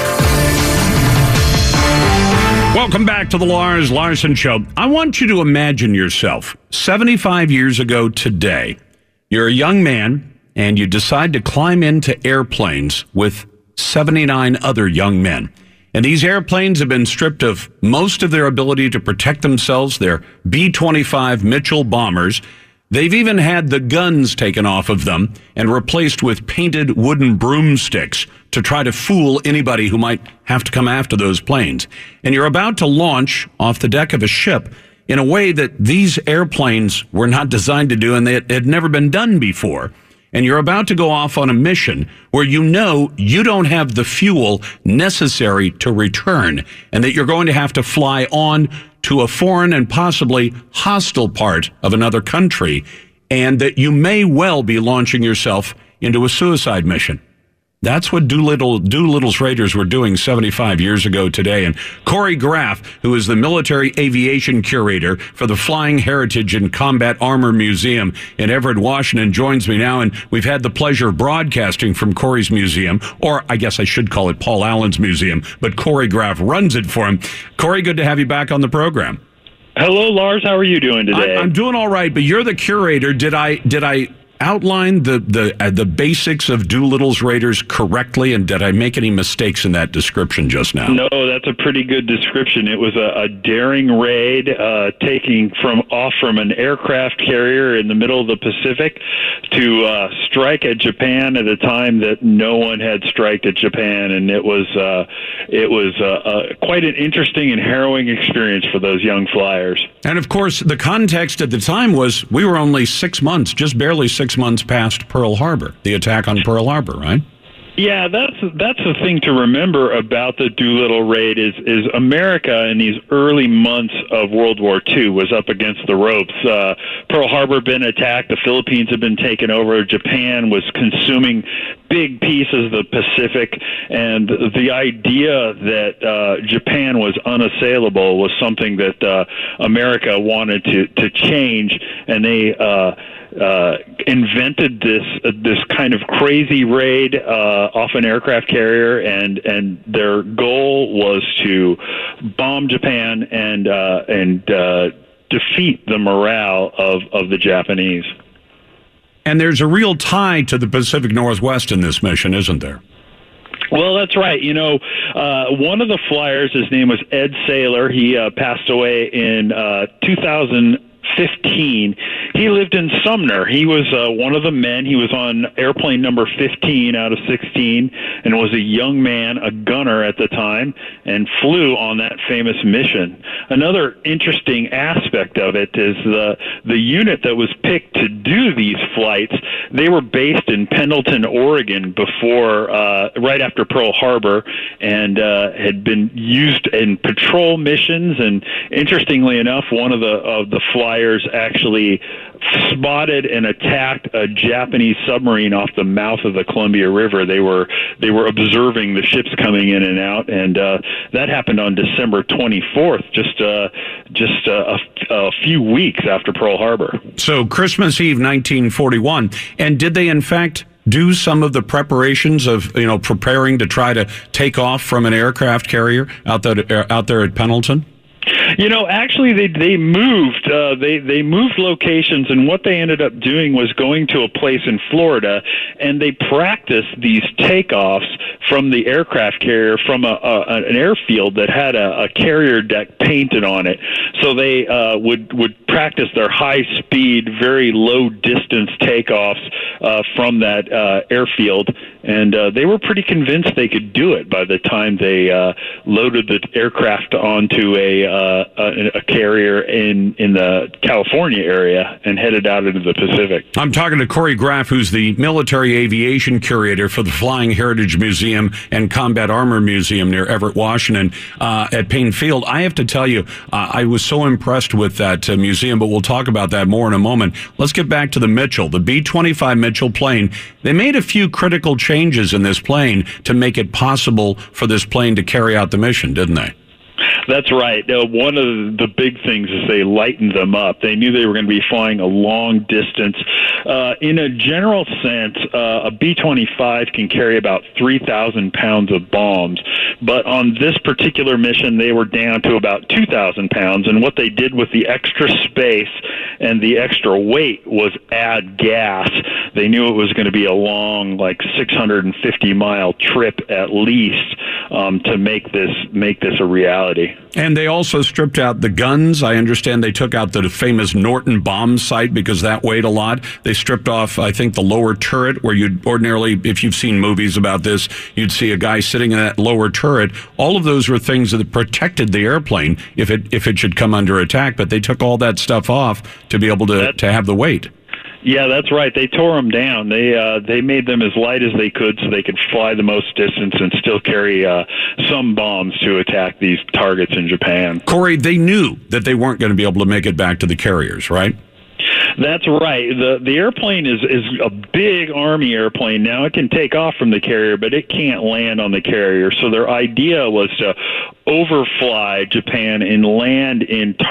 Welcome back to the Lars Larson Show. I want you to imagine yourself 75 years ago today. You're a young man, and you decide to climb into airplanes with 79 other young men. And these airplanes have been stripped of most of their ability to protect themselves. They're B-25 Mitchell bombers. They've even had the guns taken off of them and replaced with painted wooden broomsticks to try to fool anybody who might have to come after those planes. And you're about to launch off the deck of a ship in a way that these airplanes were not designed to do, and they had never been done before. And you're about to go off on a mission where you know you don't have the fuel necessary to return, and that you're going to have to fly on to a foreign and possibly hostile part of another country, and that you may well be launching yourself into a suicide mission. That's what Doolittle's Raiders were doing 75 years ago today. And Corey Graff, who is the military aviation curator for the Flying Heritage and Combat Armor Museum in Everett, Washington, joins me now. And we've had the pleasure of broadcasting from Corey's museum, or I guess I should call it Paul Allen's museum, but Corey Graff runs it for him. Corey, good to have you back on the program. Hello, Lars. How are you doing today? I'm doing all right, but you're the curator. Did I outline the basics of Doolittle's Raiders correctly, and did I make any mistakes in that description just now? No, that's a pretty good description. It was a daring raid taking off from an aircraft carrier in the middle of the Pacific to strike at Japan at a time that no one had striked at Japan, and it was quite an interesting and harrowing experience for those young flyers. And of course, the context at the time was we were only 6 months, just barely 6 months past Pearl Harbor, the attack on Pearl Harbor, right? Yeah, that's the thing to remember about the Doolittle raid is America in these early months of World War II was up against the ropes. Pearl Harbor had been attacked. The Philippines had been taken over. Japan was consuming big pieces of the Pacific, and the idea that Japan was unassailable was something that America wanted to change, and they invented this kind of crazy raid off an aircraft carrier, and their goal was to bomb Japan and defeat the morale of the Japanese. And there's a real tie to the Pacific Northwest in this mission, isn't there? Well, that's right. One of the flyers, his name was Ed Saylor. He passed away in 2015. He lived in Sumner. He was one of the men. He was on airplane number 15 out of 16 and was a young man, a gunner at the time, and flew on that famous mission. Another interesting aspect of it is the unit that was picked to do these flights. They were based in Pendleton, Oregon before, right after Pearl Harbor, and had been used in patrol missions. And interestingly enough, one of the flyers actually spotted and attacked a Japanese submarine off the mouth of the Columbia River. They were observing the ships coming in and out, and that happened on December 24th, just a few weeks after Pearl Harbor. So Christmas Eve, 1941, and did they in fact do some of the preparations of preparing to try to take off from an aircraft carrier out there at Pendleton? Actually, they moved. They moved locations, and what they ended up doing was going to a place in Florida, and they practiced these takeoffs from the aircraft carrier from an airfield that had a carrier deck painted on it. So they would practice their high-speed, very low-distance takeoffs from that airfield, and they were pretty convinced they could do it by the time they loaded the aircraft onto a carrier in the California area and headed out into the Pacific. I'm talking to Corey Graff, who's the military aviation curator for the Flying Heritage Museum and Combat Armor Museum near Everett, Washington, at Payne Field. I have to tell you, I was so impressed with that museum, but we'll talk about that more in a moment. Let's get back to the Mitchell, the B-25 Mitchell plane. They made a few critical changes in this plane to make it possible for this plane to carry out the mission, didn't they? That's right. One of the big things is they lightened them up. They knew they were going to be flying a long distance. In a general sense, a B-25 can carry about 3,000 pounds of bombs. But on this particular mission, they were down to about 2,000 pounds. And what they did with the extra space and the extra weight was add gas. They knew it was going to be a long, 650-mile trip at least, to make this a reality. And they also stripped out the guns. I understand they took out the famous Norton bomb sight because that weighed a lot. They stripped off, I think, the lower turret where you'd ordinarily, if you've seen movies about this, you'd see a guy sitting in that lower turret. All of those were things that protected the airplane if it should come under attack. But they took all that stuff off to be able to have the weight. Yeah, that's right. They tore them down. They made them as light as they could so they could fly the most distance and still carry some bombs to attack these targets in Japan. Corey, they knew that they weren't going to be able to make it back to the carriers, right? That's right. The airplane is a big Army airplane. Now it can take off from the carrier, but it can't land on the carrier. So their idea was to overfly Japan and land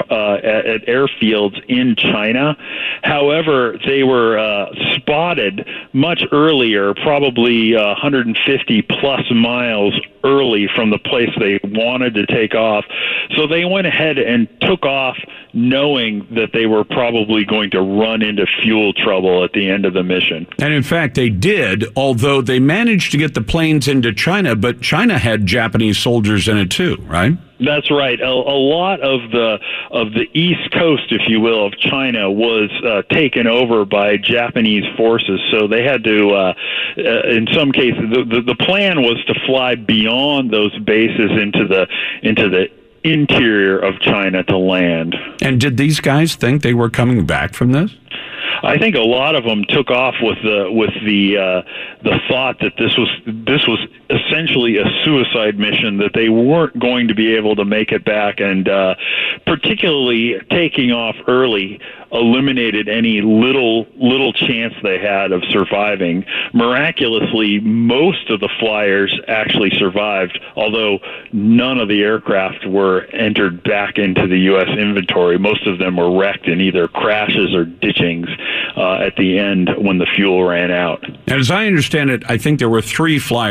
at airfields in China. However, they were spotted much earlier, probably 150 plus miles early from the place they wanted to take off. So they went ahead and took off knowing that they were probably going to run into fuel trouble at the end of the mission. And in fact, they did, although they managed to get the planes into China, but China had Japanese soldiers in it too, right? That's right. A lot of the East Coast, if you will, of China was taken over by Japanese forces. So they had to, in some cases, the plan was to fly beyond those bases into the interior of China to land. And did these guys think they were coming back from this? I think a lot of them took off with the thought that this was essentially a suicide mission, that they weren't going to be able to make it back, and particularly taking off early eliminated any little chance they had of surviving. Miraculously, most of the flyers actually survived, although none of the aircraft were entered back into the U.S. inventory. Most of them were wrecked in either crashes or ditchings at the end when the fuel ran out. And as I understand it, I think there were 3 flyers who were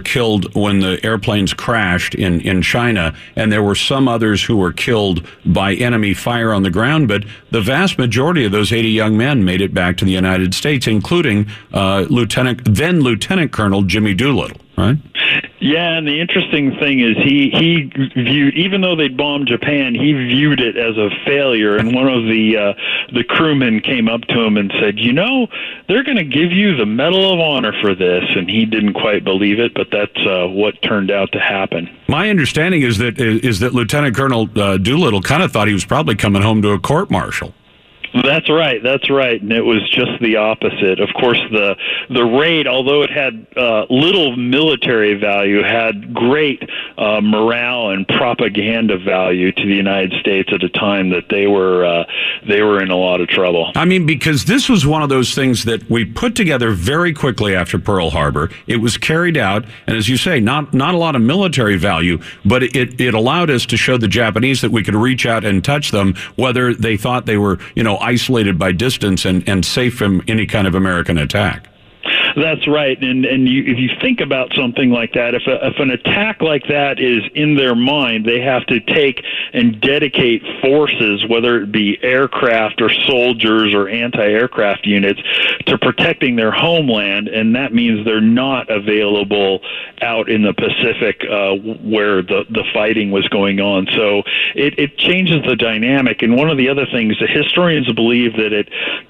killed when the airplanes crashed in China, and there were some others who were killed by enemy fire on the ground, but the vast majority of those 80 young men made it back to the United States, including then Lieutenant Colonel Jimmy Doolittle, right? Yeah, and the interesting thing is he viewed, even though they bombed Japan, he viewed it as a failure. And one of the crewmen came up to him and said, "You know, they're going to give you the Medal of Honor for this." And he didn't quite believe it, but that's what turned out to happen. My understanding is that Lieutenant Colonel Doolittle kind of thought he was probably coming home to a court-martial. That's right. And it was just the opposite. Of course, the raid, although it had little military value, had great morale and propaganda value to the United States at a time that they were in a lot of trouble. I mean, because this was one of those things that we put together very quickly after Pearl Harbor. It was carried out, and as you say, not a lot of military value, but it allowed us to show the Japanese that we could reach out and touch them, whether they thought they were, isolated by distance and safe from any kind of American attack. That's right, and if you think about something like that, if an attack like that is in their mind, they have to take and dedicate forces, whether it be aircraft or soldiers or anti-aircraft units, to protecting their homeland, and that means they're not available out in the Pacific where the fighting was going on. So it changes the dynamic, and one of the other things, the historians believe that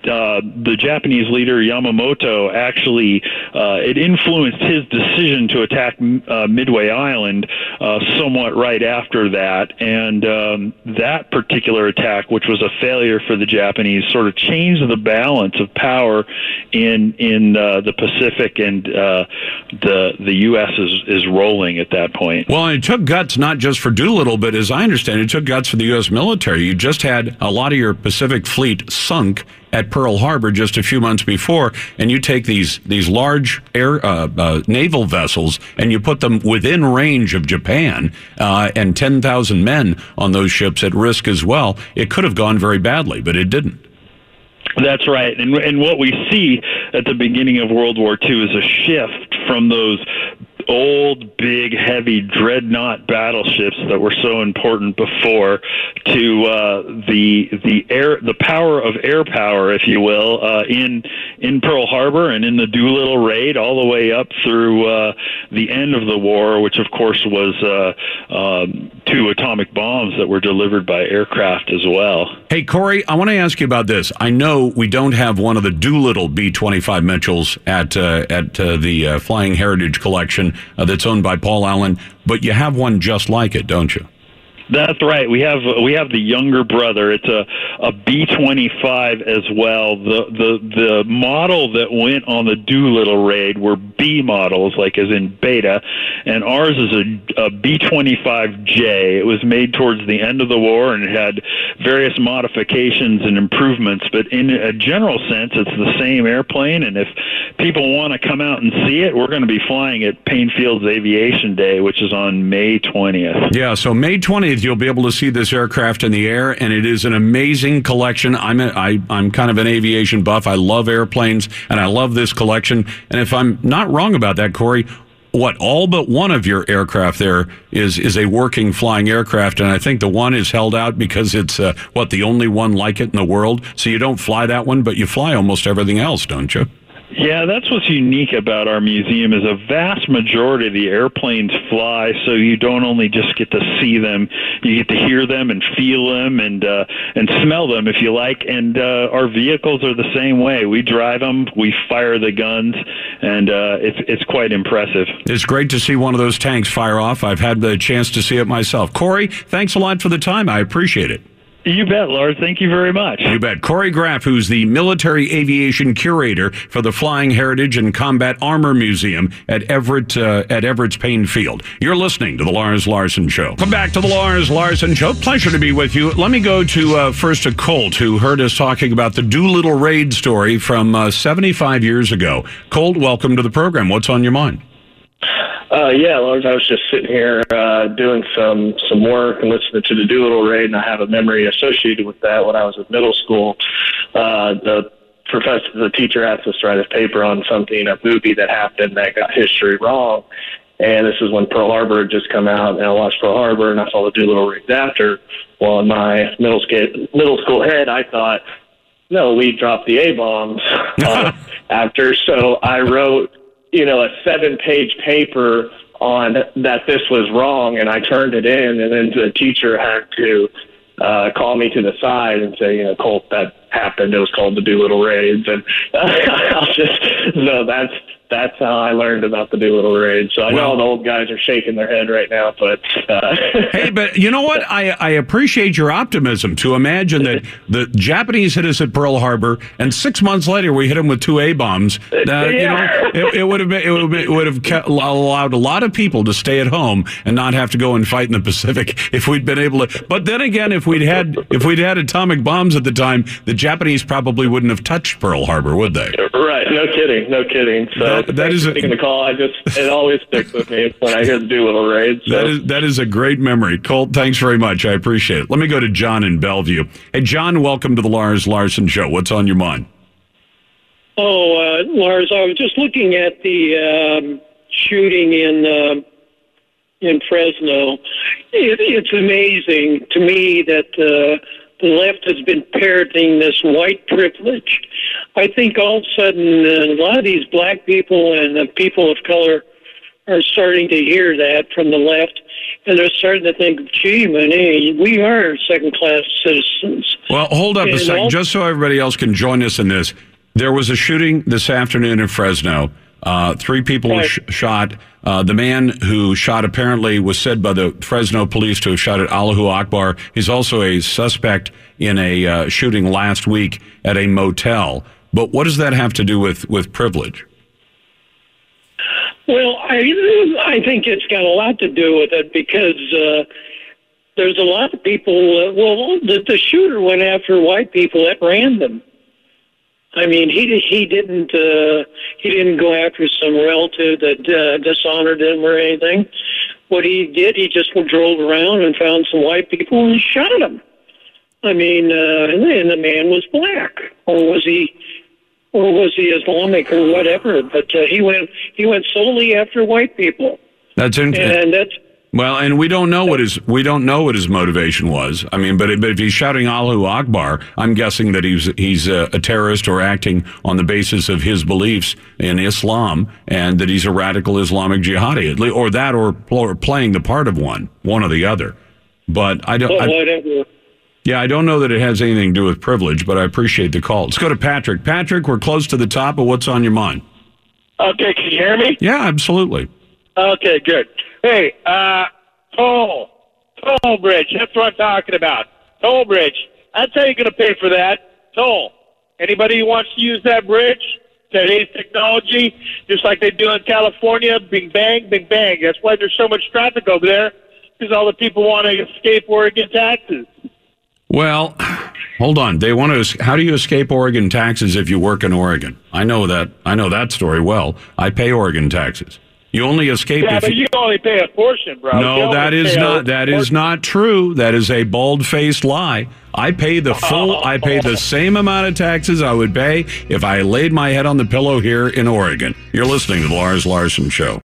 the Japanese leader Yamamoto actually it influenced his decision to attack Midway Island somewhat right after that, and that particular attack, which was a failure for the Japanese, sort of changed the balance of power in the Pacific, and the U.S. is rolling at that point. Well, it took guts not just for Doolittle, but as I understand it, it took guts for the U.S. military. You just had a lot of your Pacific fleet sunk at Pearl Harbor just a few months before, and you take these large naval vessels and you put them within range of Japan, and 10,000 men on those ships at risk as well. It could have gone very badly, but it didn't. That's right, and what we see at the beginning of World War II is a shift from those old, big, heavy dreadnought battleships that were so important before to the power of air power, if you will, in Pearl Harbor and in the Doolittle raid, all the way up through the end of the war, which of course was 2 atomic bombs that were delivered by aircraft as well. Hey, Corey, I want to ask you about this. I know we don't have one of the Doolittle B-25 Mitchells at the Flying Heritage Collection that's owned by Paul Allen, but you have one just like it, don't you? That's right. We have the younger brother. It's a B-25 as well. The model that went on the Doolittle raid were B models, like as in beta, and ours is a B-25J. It was made towards the end of the war, and it had various modifications and improvements. But in a general sense, it's the same airplane. And if people want to come out and see it, we're going to be flying at Payne Field's Aviation Day, which is on May 20th. Yeah. So May 20th. You'll be able to see this aircraft in the air, and it is an amazing collection. I'm kind of an aviation buff. I love airplanes, and I love this collection. And if I'm not wrong about that, Corey, all but one of your aircraft there is a working flying aircraft, and I think the one is held out because it's the only one like it in the world. So you don't fly that one, but you fly almost everything else, don't you? Yeah, that's what's unique about our museum is a vast majority of the airplanes fly, so you don't only just get to see them, you get to hear them and feel them and smell them if you like, and our vehicles are the same way. We drive them, we fire the guns, and it's quite impressive. It's great to see one of those tanks fire off. I've had the chance to see it myself. Corey, thanks a lot for the time. I appreciate it. You bet, Lars. Thank you very much. You bet. Corey Graff, who's the military aviation curator for the Flying Heritage and Combat Armor Museum at Everett's Payne Field. You're listening to The Lars Larson Show. Come back to The Lars Larson Show. Pleasure to be with you. Let me go to first to Colt, who heard us talking about the Doolittle raid story from 75 years ago. Colt, welcome to the program. What's on your mind? Yeah, Lars, I was just sitting here doing some work and listening to the Doolittle raid, and I have a memory associated with that. When I was in middle school, the teacher asked us to write a paper on a movie that happened that got history wrong. And this is when Pearl Harbor had just come out, and I watched Pearl Harbor, and I saw the Doolittle raids after. Well, in my middle school head, I thought, no, we dropped the A-bombs after. So I wrote, a 7-page paper on that this was wrong, and I turned it in, and then the teacher had to call me to the side and say, Colt, that happened. It was called the Doolittle raids, and that's how I learned about the Doolittle raids. So I know the old guys are shaking their head right now, but hey, but you know what? I appreciate your optimism to imagine that the Japanese hit us at Pearl Harbor, and 6 months later we hit them with 2 A-bombs. It would have allowed a lot of people to stay at home and not have to go and fight in the Pacific if we'd been able to. But then again, if we'd had atomic bombs at the time, the Japanese probably wouldn't have touched Pearl Harbor, would they? Right? No kidding. So that is taking the call. It always sticks with me when I hear the Doolittle raids. So. That is a great memory, Colt. Thanks very much. I appreciate it. Let me go to John in Bellevue. Hey, John, welcome to the Lars Larson Show. What's on your mind? Oh, Lars, I was just looking at the shooting in Fresno. It's amazing to me that the left has been parroting this white privilege. I think all of a sudden a lot of these black people and the people of color are starting to hear that from the left, and they're starting to think, gee, we are second-class citizens. Well, hold up a second, just so everybody else can join us in this. There was a shooting this afternoon in Fresno. 3 people were shot. The man who shot apparently was said by the Fresno police to have shot at Allahu Akbar. He's also a suspect in a shooting last week at a motel. But what does that have to do with privilege? Well, I think it's got a lot to do with it because there's a lot of people. The shooter went after white people at random. I mean, he didn't go after some relative that dishonored him or anything. What he did, he just drove around and found some white people and shot them. I mean, and the man was black, or was he Islamic or whatever? But he went solely after white people. That's interesting. And that's. Well, and we don't know what his motivation was. I mean, but if he's shouting Allahu Akbar, I'm guessing that he's a terrorist or acting on the basis of his beliefs in Islam, and that he's a radical Islamic jihadi, or playing the part of one or the other. But I don't. Whatever. I don't know that it has anything to do with privilege, but I appreciate the call. Let's go to Patrick. Patrick, we're close to the top of what's on your mind. Okay, can you hear me? Yeah, absolutely. Okay, good. Hey, toll bridge. That's what I'm talking about. Toll bridge. That's how you're going to pay for that. Toll. Anybody who wants to use that bridge, today's technology, just like they do in California, bing, bang, bing, bang. That's why there's so much traffic over there, because all the people want to escape Oregon taxes. Well, hold on. They want to. How do you escape Oregon taxes if you work in Oregon? I know that story well. I pay Oregon taxes. You only escape if but you only pay a portion, bro. No, that is not true. That is a bald-faced lie. I pay the full. I pay the same amount of taxes I would pay if I laid my head on the pillow here in Oregon. You're listening to the Lars Larson Show.